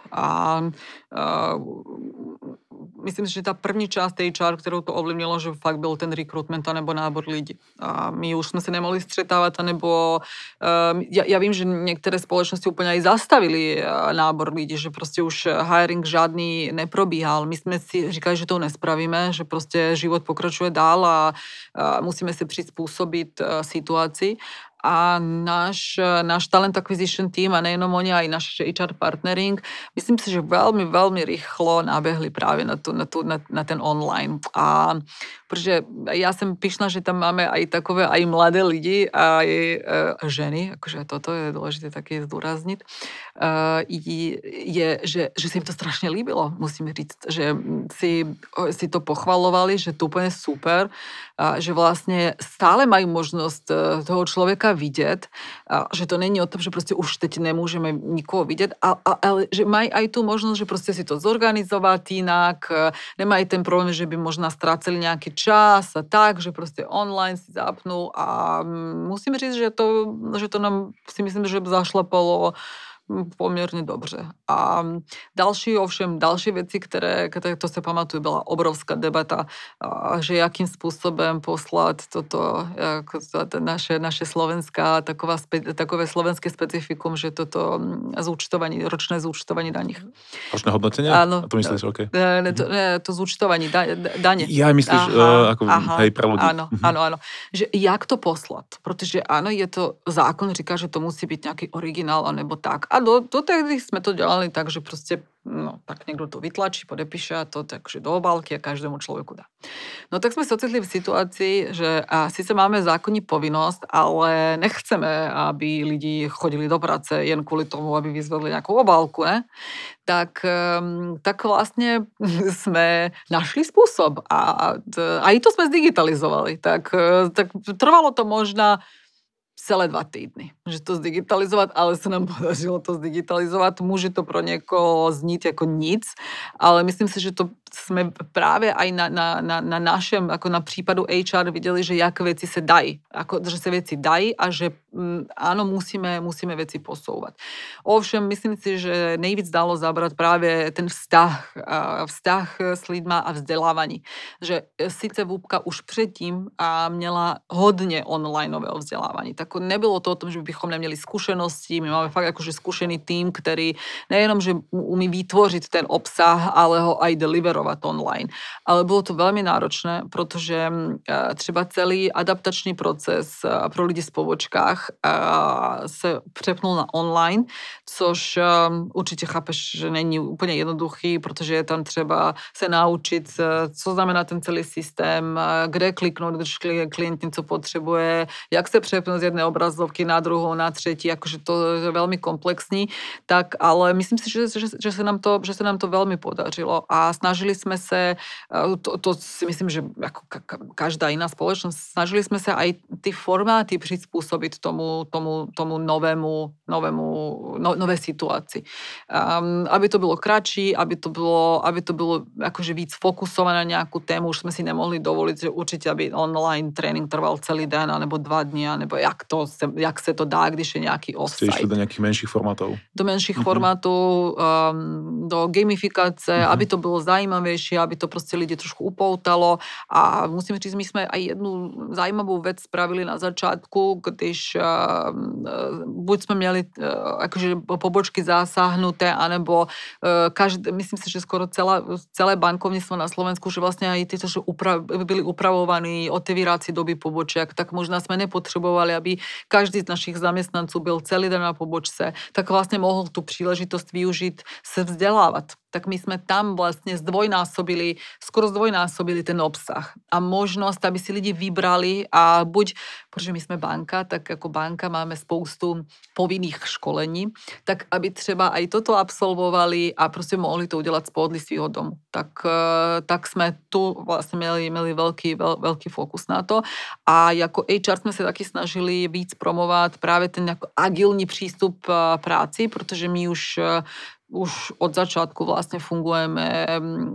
Myslím si, že tá první část HR, kterou to ovlivnilo, že fakt byl ten recruitment nebo nábor lidí. A my už jsme se nemohli střetávat, nebo já vím, že některé společnosti úplně i zastavili nábor lidí, že prostě už hiring žádný neprobíhal. My jsme si říkali, že to nespravíme, že prostě život pokračuje dál a musíme se přizpůsobit situaci. A náš talent acquisition team, a nejenom oni, aj náš HR partnering, myslím si, že veľmi, veľmi rýchlo nabehli práve na ten online. A protože ja som pyšná, že tam máme aj takové aj mladé lidi, aj ženy, akože toto je dôležité také zdôrazniť, že si im to strašne líbilo, musím říct, že si to pochvalovali, že to úplne super, že vlastne stále majú možnosť toho človeka vidět, že to není o tom, že prostě už teď nemůžeme nikoho vidět, ale že mají aj tu možnost, že prostě si to zorganizovat jinak, nemají ten problém, že by možná ztráceli nějaký čas a tak, že prostě online si zapnou a musím říct, že to nám si myslím, že zašlapalo poměrně dobře. A další věci, které to se pamatuju, byla obrovská debata, že jakým způsobem poslat toto, jako naše slovenská, takové slovenské specifikum, že toto zúčtování, ročné zúčtování daní.
Ročné hodnotenie?
Áno.
A to myslíš, OK.
To zúčtování daně.
Ja myslíš, hej, pre ľudí.
Áno. Že jak to poslat? Protože ano, je to, zákon říká, že to musí být nějaký originál, anebo tak. A do tehdy jsme to dělali tak, že prostě tak někdo to vytlačí, podepíše a to takže do obálky a každému člověku dá. No tak jsme se ocitli v situaci, že sice máme zákonní povinnost, ale nechceme, aby lidi chodili do práce jen kvůli tomu, aby vyzvedli nějakou obálku, ne? Tak vlastně jsme našli způsob a i to jsme zdigitalizovali. Tak trvalo to možná celé 2 týdny, že to zdigitalizovat, ale se nám podařilo to zdigitalizovat. Může to pro někoho znít jako nic, ale myslím si, že to jsme právě aj na našem, jako na případu HR viděli, že jak věci se dají, jako, že se věci dají a že áno, musíme věci posouvat. Ovšem, myslím si, že nejvíc dalo zabrat právě ten vztah s lidma a vzdělávání. Že sice VÚPka už předtím měla hodně onlineového vzdělávání, tak nebylo to o tom, že bychom neměli zkušenosti, my máme fakt jakože zkušený tým, který nejenom, že umí vytvořit ten obsah, ale ho aj deliverovat online. Ale bylo to velmi náročné, protože třeba celý adaptační proces pro lidi v pobočkách se přepnul na online, což určitě chápeš, že není úplně jednoduchý, protože je tam třeba se naučit, co znamená ten celý systém, kde kliknout, když klient něco potřebuje, jak se přepnout z jedné obrazovky na druhou, na třetí, jakože to je velmi komplexní, tak ale myslím si, že se nám to velmi podařilo a snažili jsme se, to si myslím, že jako každá jiná společnost, snažili jsme se aj ty formáty prispôsobiť tomu nové situácii. Aby to bolo kratší, aby to bolo akože víc fokusované na nejakú tému, už sme si nemohli dovoliť, že určite, aby online tréning trval celý den, alebo 2 dní, nebo jak se to dá, když je nejaký offsite.
Ste išli do nejakých menších formátov?
Do menších formátov, do gamifikácie, aby to bolo zaujímavejšie, aby to proste ľudí trošku upoutalo. A musím říct, my sme aj jednu zaujímavú vec spravili na začiatku, když buď sme mali akože pobočky zasáhnuté, anebo myslím si, že skoro celé bankovníctvo na Slovensku, že vlastne aj tieto, že byli upravovaní otevírací doby pobočiek, tak možno sme nepotrebovali, aby každý z našich zamestnancov byl celý den na pobočce, tak vlastne mohol tú príležitosť využiť sa vzdelávať. Tak my sme tam vlastne skoro zdvojnásobili ten obsah. A možnosť, aby si lidi vybrali a protože my sme banka, tak ako banka máme spoustu povinných školení, tak aby třeba aj toto absolvovali a prostě mohli to udělat z pohodlí svýho domu. Tak sme tu vlastne měli veľký fokus na to. A jako HR sme sa taky snažili víc promovat právě ten jako agilní přístup práci, protože my už od začiatku vlastne fungujeme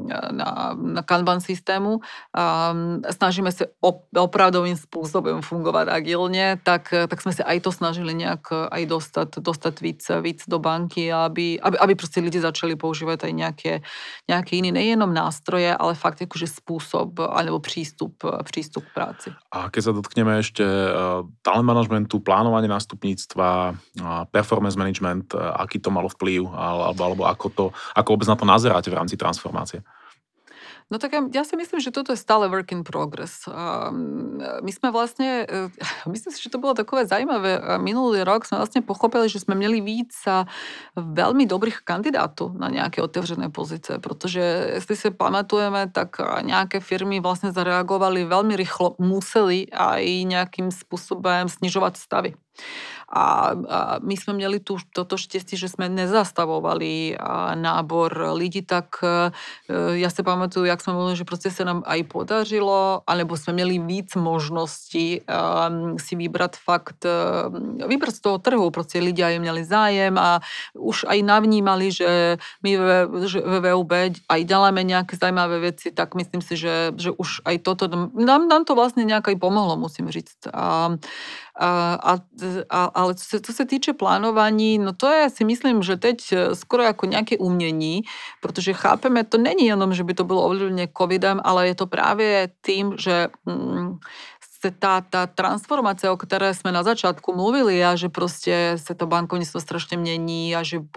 na Kanban systému. Snažíme sa opravdovým spôsobom fungovať agilne, tak sme sa aj to snažili nejak aj dostať víc do banky, aby proste ľudia začali používať aj nejaké iné, nejenom nástroje, ale fakt akože spôsob alebo prístup k práci.
A keď sa dotkneme ešte talent managementu, plánovanie nástupníctva, performance management, aký to malo vplyv, alebo ako vôbec na to nazeráte v rámci transformácie?
No tak ja si myslím, že toto je stále work in progress. My sme vlastne, myslím si, že to bolo takové zaujímavé. Minulý rok sme vlastne pochopili, že sme měli víc veľmi dobrých kandidátov na nejaké otevřené pozice, protože jestli si pamatujeme, tak nejaké firmy vlastne zareagovali veľmi rýchlo, museli aj nejakým spôsobom snižovať stavy. A my sme měli toto štěstí, že sme nezastavovali nábor lidí, tak ja si pamatuju, jak sme mluvili, že proste sa nám aj podařilo, alebo sme měli víc možností si vybrať z toho trhu, proste ľudia aj měli zájem a už aj navnímali, že my ve VUB aj děláme nejaké zajímavé veci, tak myslím si, že už aj toto, nám to vlastne nejak aj pomohlo, musím říct. Ale co se týče plánování, no to je, si myslím, že teď skoro jako nějaké umění, protože chápeme, to není jenom, že by to bylo ovlivněné covidem, ale je to právě tím, že tá transformácia, o ktorej sme na začiatku mluvili a že proste sa to bankovníctvo strašne mení a že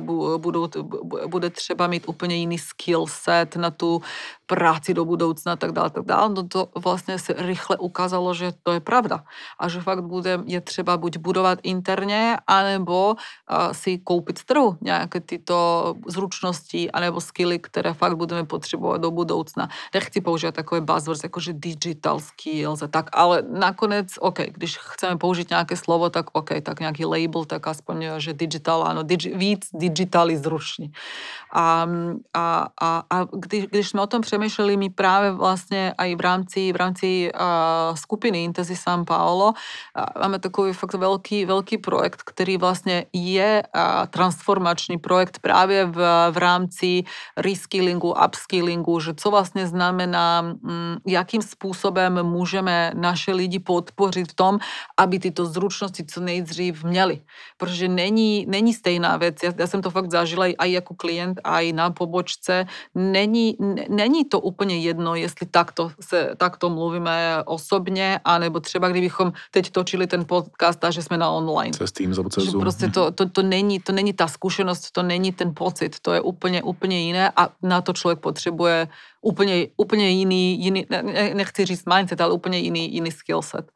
bude třeba mít úplne iný skill set na tú práci do budoucna a tak dále. No to vlastne sa rýchle ukázalo, že to je pravda. A že fakt je třeba buď budovať interne, anebo si kúpiť z trhu nejaké tyto zručnosti anebo skilly, ktoré fakt budeme potrebovať do budoucna. Nechci používať takové buzzwords, akože digital skills a tak, ale nakonec, když chceme použiť nejaké slovo, tak tak nejaký label, tak aspoň, že digital, áno, víc digitálny zruční. A když sme o tom přemýšleli, my práve vlastne aj v rámci skupiny Intezi San Paolo máme takový fakt veľký projekt, ktorý vlastne je transformačný projekt práve v rámci reskillingu, upskillingu, že co vlastne znamená, jakým spôsobem môžeme naše lidi podpořit v tom, aby tyto zručnosti co nejdřív měli. Protože není stejná věc. Já jsem to fakt zažila aj jako klient, aj na pobočce. Není to úplně jedno, jestli takto mluvíme osobně, anebo třeba kdybychom teď točili ten podcast a že jsme na online.
Cez Teams alebo cez Zoom.
Prostě to není ta zkušenost, to není ten pocit, to je úplně jiné a na to člověk potřebuje úplně jiný, nechci říct mindset, ale úplně jiný skill set.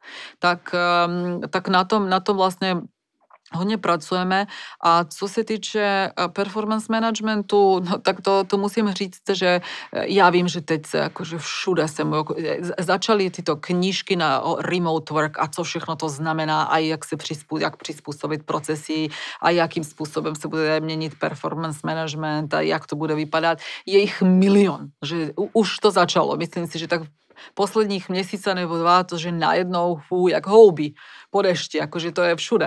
Tak na tom vlastně hodně pracujeme a co se týče performance managementu, no tak to musím říct, že já vím, že teď se akože všude začaly tyto knížky na remote work a co všechno to znamená a jak přizpůsobit procesy a jakým způsobem se bude měnit performance management a jak to bude vypadat. Je jich milion, že už to začalo. Myslím si, že tak posledních měsíca nebo 2, to, že najednou jak houby po dešti, akože to je všude.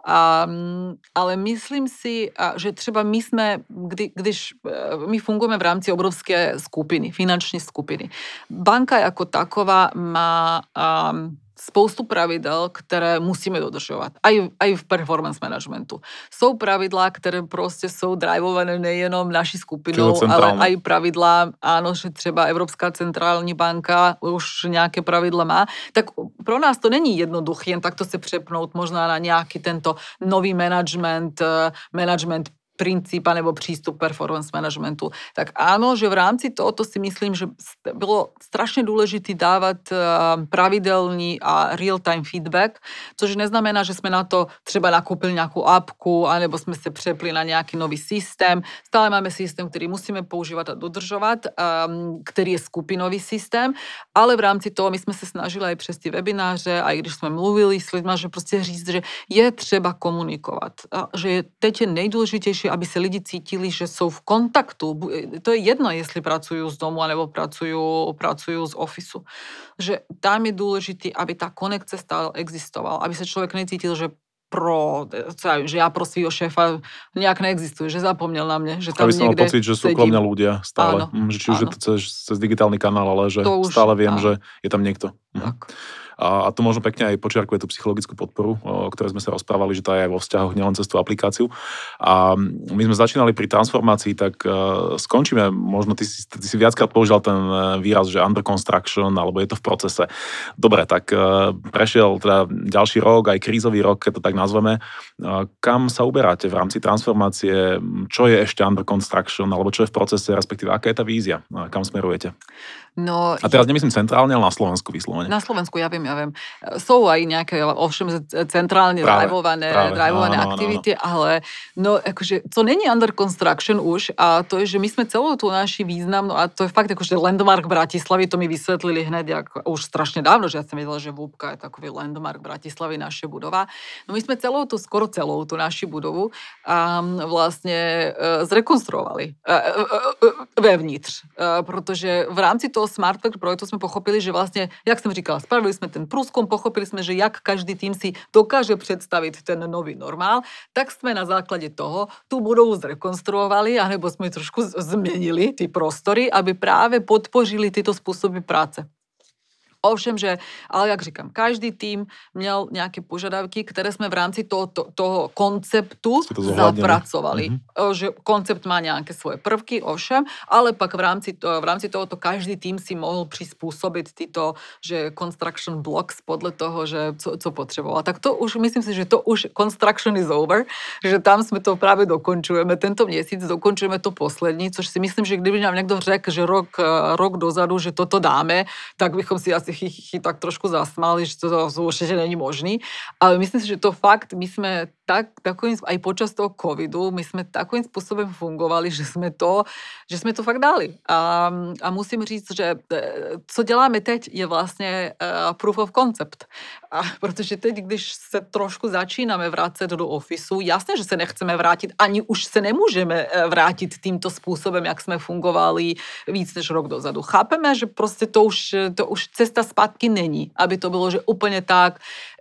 Ale myslím si, že třeba my jsme, když my fungujeme v rámci obrovské skupiny, finanční skupiny. Banka jako taková má spoustu pravidel, které musíme dodržovat. Aj v performance managementu. Jsou pravidla, které prostě jsou drivované nejenom naší skupinou, ale aj pravidla, áno, že třeba Evropská centrální banka už nějaké pravidla má. Tak pro nás to není jednoduché jen takto se přepnout možná na nějaký tento nový management princíp nebo prístup performance managementu. Tak áno, že v rámci tohoto si myslím, že bylo strašne dôležité dávať pravidelný a real-time feedback, což neznamená, že sme na to třeba nakúpili nejakú apku, anebo sme sa přepli na nejaký nový systém. Stále máme systém, ktorý musíme používať a dodržovať, ktorý je skupinový systém, ale v rámci toho my sme sa snažili aj přes tie webináře, aj když sme mluvili s lidmi, že proste říct, že je třeba komunikovat. Že teď je nejdôležitejšie, aby se lidi cítili, že jsou v kontaktu. To je jedno, jestli pracujú z domu, alebo pracujú z ofisu. Že tam je dôležité, aby tá konekce stále existovala, aby sa človek necítil, že ja pro svýho šéfa nejak neexistuje, že zapomněl na mne, že tam
niekde sedím. Aby som mal pocit, že sú okolo mňa ľudia stále.
Áno,
že či už je to cez digitálny kanál, ale že stále viem, že je tam niekto.
Tak.
A to možno pekne aj počiarkuje tú psychologickú podporu, o ktorej sme sa rozprávali, že tá je aj vo vzťahoch, nielen cez tú aplikáciu. A my sme začínali pri transformácii, tak skončíme, možno ty si viackrát použil ten výraz, že under construction, alebo je to v procese. Dobre, tak prešiel teda ďalší rok, aj krízový rok, keď to tak nazveme. Kam sa uberáte v rámci transformácie? Čo je ešte under construction, alebo čo je v procese, respektíve aká je tá vízia? Kam smerujete?
No,
a teraz nemyslím centrálne, ale na Slovensku vyslovene.
Na Slovensku, ja viem. Sú aj nejaké, ovšem centrálne drivované aktivity, ale no, akože, to není under construction už a to je, že my sme celou tú naši významnú, a to je fakt akože landmark Bratislavy, to mi vysvetlili hneď už strašne dávno, že ja som vedela, že Vúbka je takový landmark Bratislavy, naša budova. No my sme skoro celou tú našu budovu vlastne zrekonstruovali vevnitř, protože v rámci toho Smart Factory projektu sme pochopili, že vlastne, jak som říkala, spravili sme ten průzkum, pochopili sme, že jak každý tým si dokáže predstaviť ten nový normál, tak sme na základe toho tú budovu zrekonstruovali, alebo sme trošku zmenili ty prostory, aby práve podpořili tyto spôsoby práce. Ovšem, ale jak říkám, každý tým měl nějaké požadavky, které jsme v rámci toho konceptu zapracovali. Že koncept má nějaké svoje prvky, ovšem, ale pak v rámci tohoto každý tým si mohl přizpůsobit tyto, že construction blocks podle toho, že co potřeboval. Tak to už, myslím si, že to už construction is over, že tam jsme to právě dokončujeme. Tento měsíc dokončujeme to poslední, což si myslím, že kdyby nám někdo řekl, že rok dozadu, že toto dáme, tak bychom si asi tak trošku zasmáli, že to určite není možný. Ale myslím si, že to fakt, my sme takovým, aj počas toho covidu, my sme takovým spôsobom fungovali, že sme to fakt dali. A musím říct, že co děláme teď, je vlastně proof of concept. Protože teď, když se trošku začínáme vrátit do ofisu, jasné, že se nechceme vrátit, ani už se nemůžeme vrátit týmto spôsobem, jak jsme fungovali víc než rok dozadu. Chápeme, že prostě to už cesta zpátky není, aby to bylo, že úplně tak.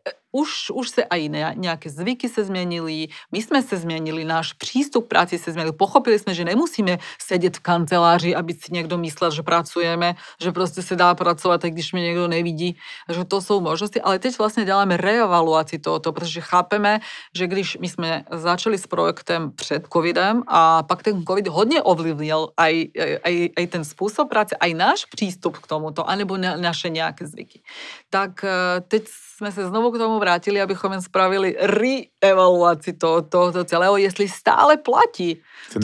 Už se aj nejaké zvyky se zmenili, my sme se zmenili, náš prístup k práci se zmenil. Pochopili sme, že nemusíme sedieť v kanceláři, aby si niekto myslel, že pracujeme, že proste sa dá pracovať, tak když mi niekto nevidí, že to sú možnosti. Ale teď vlastne děláme reevaluácii tohoto, pretože chápeme, že když my sme začali s projektem před covidem a pak ten covid hodne ovlivnil aj ten spôsob práce, aj náš prístup k tomuto, anebo naše nejaké zvyky. Tak teď sme sa znovu k tomu vrátili, abychom spravili re-evaluácii toho celého, jestli stále platí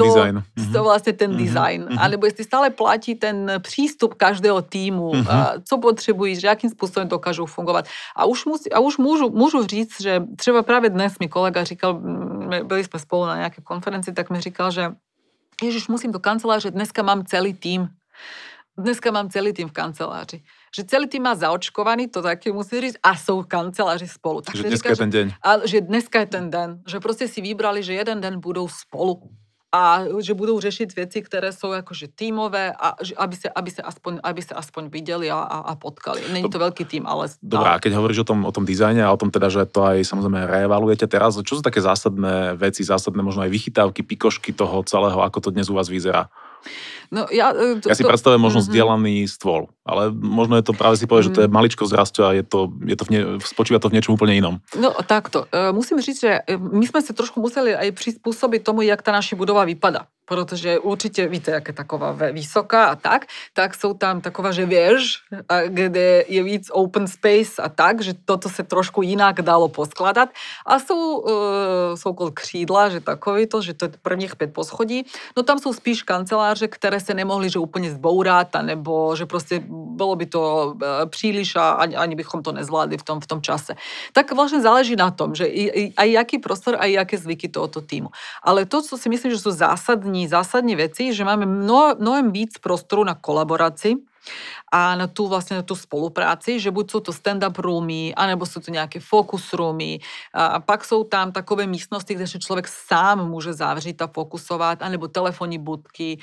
ten design, alebo jestli stále platí ten prístup každého týmu, co potřebují, že akým spôsobom dokážu fungovať. A už môžu říct, že třeba práve dnes mi kolega říkal, byli sme spolu na nejakej konferencii, tak mi říkal, že Ježiš, musím do kanceláře, dneska mám celý tým. Dneska mám celý tým v kanceláři. Že celý tým má zaočkovaný, to taky musím říct, a jsou v kanceláři spolu. Tak
že dneska je ten deň.
A že dneska je ten den. Že prostě si vybrali, že jeden den budou spolu. a že budou řešit věci, které jsou jakože týmové a aby se aspoň viděli a potkali. Není to veľký tým, ale...
Dobrá, keď hovoríš o tom dizajne a o tom teda, že to aj samozrejme reevaluujete teraz, čo sú také zásadné veci, zásadné možno aj vychytávky, pikošky toho celého, ako to dnes u vás vyzerá?
No,
ja si predstavujem možno zdieľaný stôl, ale možno je to práve si povedať, že to je maličko zrasťo a spočíva to v niečom úplne inom.
No takto, musím říct, že my jsme se trošku museli aj prispôsobiť tomu, jak ta naša budova vypadá. Protože určitě víte, jak je taková vysoká a tak jsou tam taková, že věž, kde je víc open space a tak, že toto se trošku jinak dalo poskladat. A jsou kol křídla, že takový to, že to je prvních 5 poschodí. No tam jsou spíš kanceláře, které se nemohli že úplně zbourat, nebo že prostě bylo by to příliš a ani bychom to nezvládli v tom čase. Tak vlastně záleží na tom, že aj jaký prostor, aj jaké zvyky tohoto týmu. Ale to, co si myslím, že jsou zásadní věci, že máme mnohem víc prostoru na kolaboraci a na tú spolupráci, že buď sú to stand-up roomy, anebo sú to nejaké focus roomy. A pak sú tam takové místnosti, kde sa človek sám môže zavřít a fokusovať, anebo telefónní budky.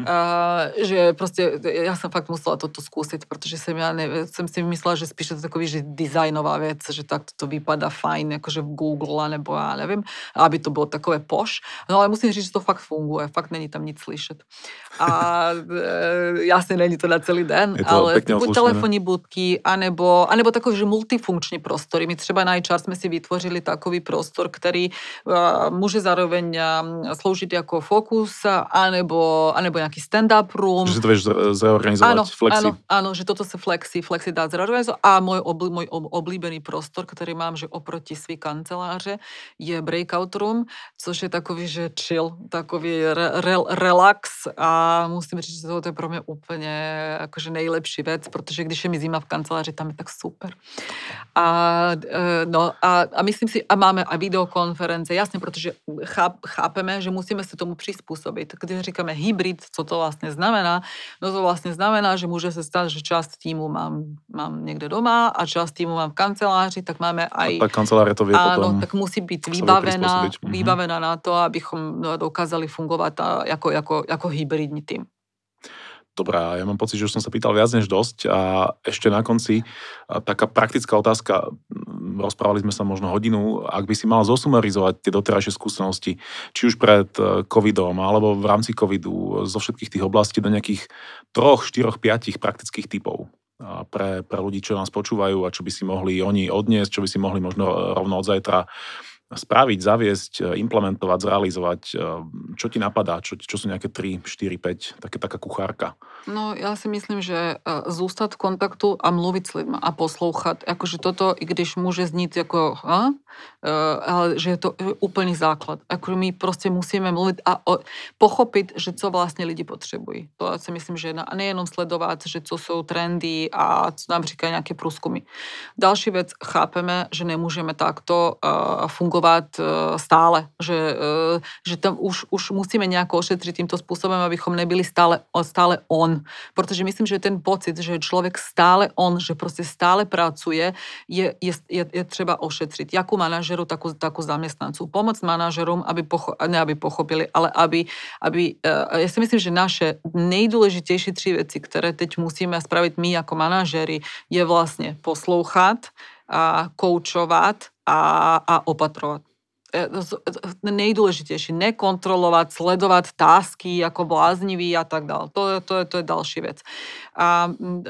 Že proste, ja som fakt musela toto skúsiť, pretože som si myslela, že spíš to takový, že dizajnová vec, že takto to vypadá fajn, akože v Google, alebo ja neviem, aby to bolo takové poš. No ale musím říct, že to fakt funguje, fakt není tam nic slyšet. A jasne, není to na celý den, ale buď telefónní budky, anebo takový, že multifunkční prostory. My třeba na HR jsme si vytvořili takový prostor, který může zároveň sloužit jako fokus, anebo nějaký stand-up room.
Že si to vieš zreorganizovať, flexi.
Áno, že toto se flexi dá zreorganizovať. A můj oblíbený prostor, který mám, že oproti svý kanceláře, je breakout room, což je takový, že chill, takový relax a musím říct, že to je pro mě úplně akože nejlepší vec, protože když je mi zima v kanceláři, tam je tak super. A myslím si, a máme a videokonference, jasně, protože chápeme, že musíme se tomu přizpůsobit. Když říkáme hybrid, co to vlastně znamená? No to vlastně znamená, že může se stát, že část týmu mám někde doma a část týmu mám v kanceláři, tak máme aj...
Tak kanceláře to vie potom...
Áno, tak musí být vybavená na to, abychom dokázali fungovat jako hybridní tým.
Dobrá, ja mám pocit, že už som sa pýtal viac než dosť a ešte na konci taká praktická otázka. Rozprávali sme sa možno hodinu. Ak by si mal zosumarizovať tie doterajšie skúsenosti, či už pred covidom alebo v rámci covidu zo všetkých tých oblastí do nejakých 3, 4, 5 praktických typov pre ľudí, čo nás počúvajú a čo by si mohli oni odniesť, čo by si mohli možno rovno od zajtra spraviť, zaviesť, implementovať, zrealizovať. Čo ti napadá? Čo sú nejaké 3, 4, 5, taká kuchárka?
No, ja si myslím, že zůstat v kontaktu a mluvit s lidmi a poslouchat. Akože toto, i když může znít jako, ale že je to úplný základ. Akože my prostě musíme mluvit a pochopit, že co vlastně lidi potřebují. To ja si myslím, že nejenom sledovat, že co jsou trendy a co nám říkají nějaké průzkumy. Další věc, chápeme, že nemůžeme takto fungovat stále. Že tam už musíme nejako ošetriť týmto spôsobom, abychom nebyli stále on. Protože myslím, že ten pocit, že človek stále on, že prostě stále pracuje, je třeba ošetriť. Jakú manažeru, takú zamestnanců. Pomoc manažerům, aby pochopili, ale aby ja si myslím, že naše nejdůležitější 3 věci, které teď musíme spraviť my jako manažery, je vlastně poslouchat, a koučovat a opatrovat. Nejdůležitější, nekontrolovat, sledovat tásky jako bláznivý a tak dále. To je další věc. A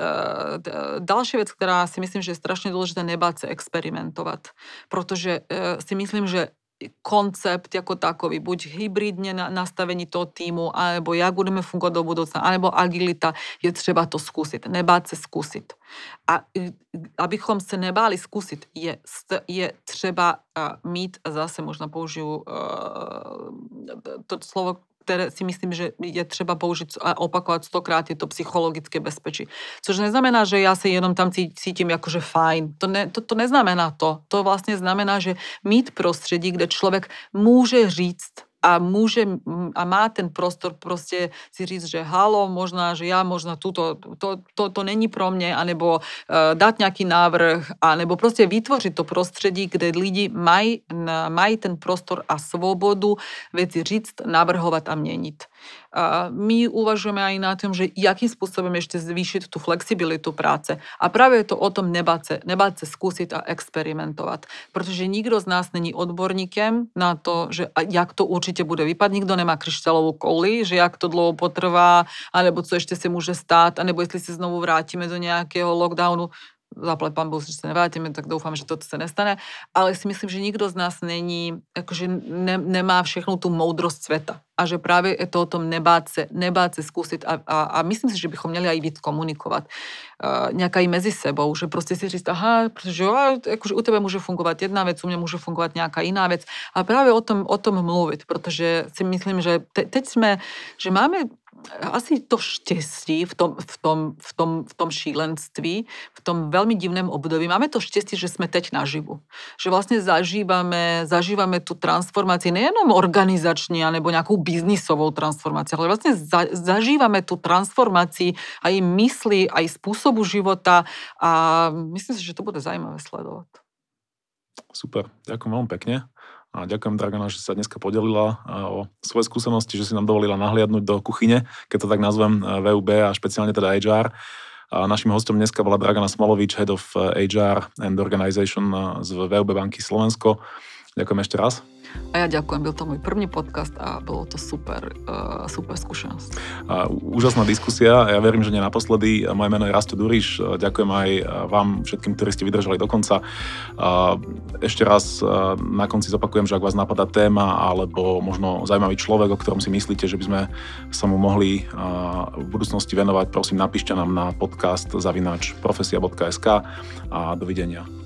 další věc, která si myslím, že je strašně důležité, nebát se experimentovat. Protože si myslím, že koncept jako takový, buď hybridně nastavení toho týmu, alebo jak budeme fungovat do budoucna, alebo agilita, je třeba to zkusit, nebát se zkusit. A abychom se nebáli zkusit, je třeba mít, zase možná použiju to slovo, které si myslím, že je třeba použiť a opakovat 100krát, je to psychologické bezpečí. Což neznamená, že ja se jenom tam cítím jakože fajn. To neznamená to. To vlastně znamená, že mít prostředí, kde člověk může říct a má ten prostor proste si říct, že halo, možná, že ja možno to není pro mne, anebo dať nejaký návrh, anebo proste vytvoriť to prostredí, kde lidi mají ten prostor a svobodu veci říct, navrhovať a meniť. My uvažujeme aj na tom, že jakým spôsobom ešte zvýšiť tú flexibilitu práce. A práve je to o tom nebáť sa skúsiť a experimentovať. Pretože nikto z nás není odborníkem na to, že jak to určite bude vypadať. Nikto nemá kryštálovú kouli, že jak to dlho potrvá, alebo co ešte sa môže stať, alebo jestli sa znovu vrátime do nejakého lockdownu. Zaplať pán Boh, že sa nevrátime, tak dúfam, že toto sa nestane. Ale si myslím, že nikto z nás nemá všechnu tú moudrosť sveta. A že práve je to o tom nebáť sa skúsiť. A myslím si, že bychom měli aj víc komunikovať. Nejaká i medzi sebou. Že proste si říct, pretože u tebe môže fungovať jedna vec, u mňa môže fungovať nejaká iná vec. A práve o tom mluviť. Pretože si myslím, že teď že máme asi to štěstí v tom šílenství, v tom veľmi divném období. Máme to štěstí, že sme teď naživu. Že vlastne zažívame tú transformáciu nejenom organizačne, alebo nejakou biznisovou transformáciou, ale vlastne zažívame tú transformáciu aj mysli, aj spôsobu života a myslím si, že to bude zaujímavé sledovať.
Super, ďakujem veľmi pekne. A ďakujem, Dragana, že sa dneska podelila o svoje skúsenosti, že si nám dovolila nahliadnúť do kuchyne, keď to tak nazvem, VUB a špeciálne teda HR. A našim hostom dneska bola Dragana Smolovič, Head of HR and Organization z VUB banky Slovensko. Ďakujem ešte raz.
A ja ďakujem, byl to môj první podcast a bolo to super skúsenosť.
Úžasná diskusia, ja verím, že nie naposledy. Moje meno je Rasto Duriš, ďakujem aj vám všetkým, ktorí ste vydržali do konca. Ešte raz na konci zopakujem, že ak vás napadá téma alebo možno zaujímavý človek, o ktorom si myslíte, že by sme sa mu mohli v budúcnosti venovať, prosím, napíšte nám na podcast @profesia.sk a dovidenia.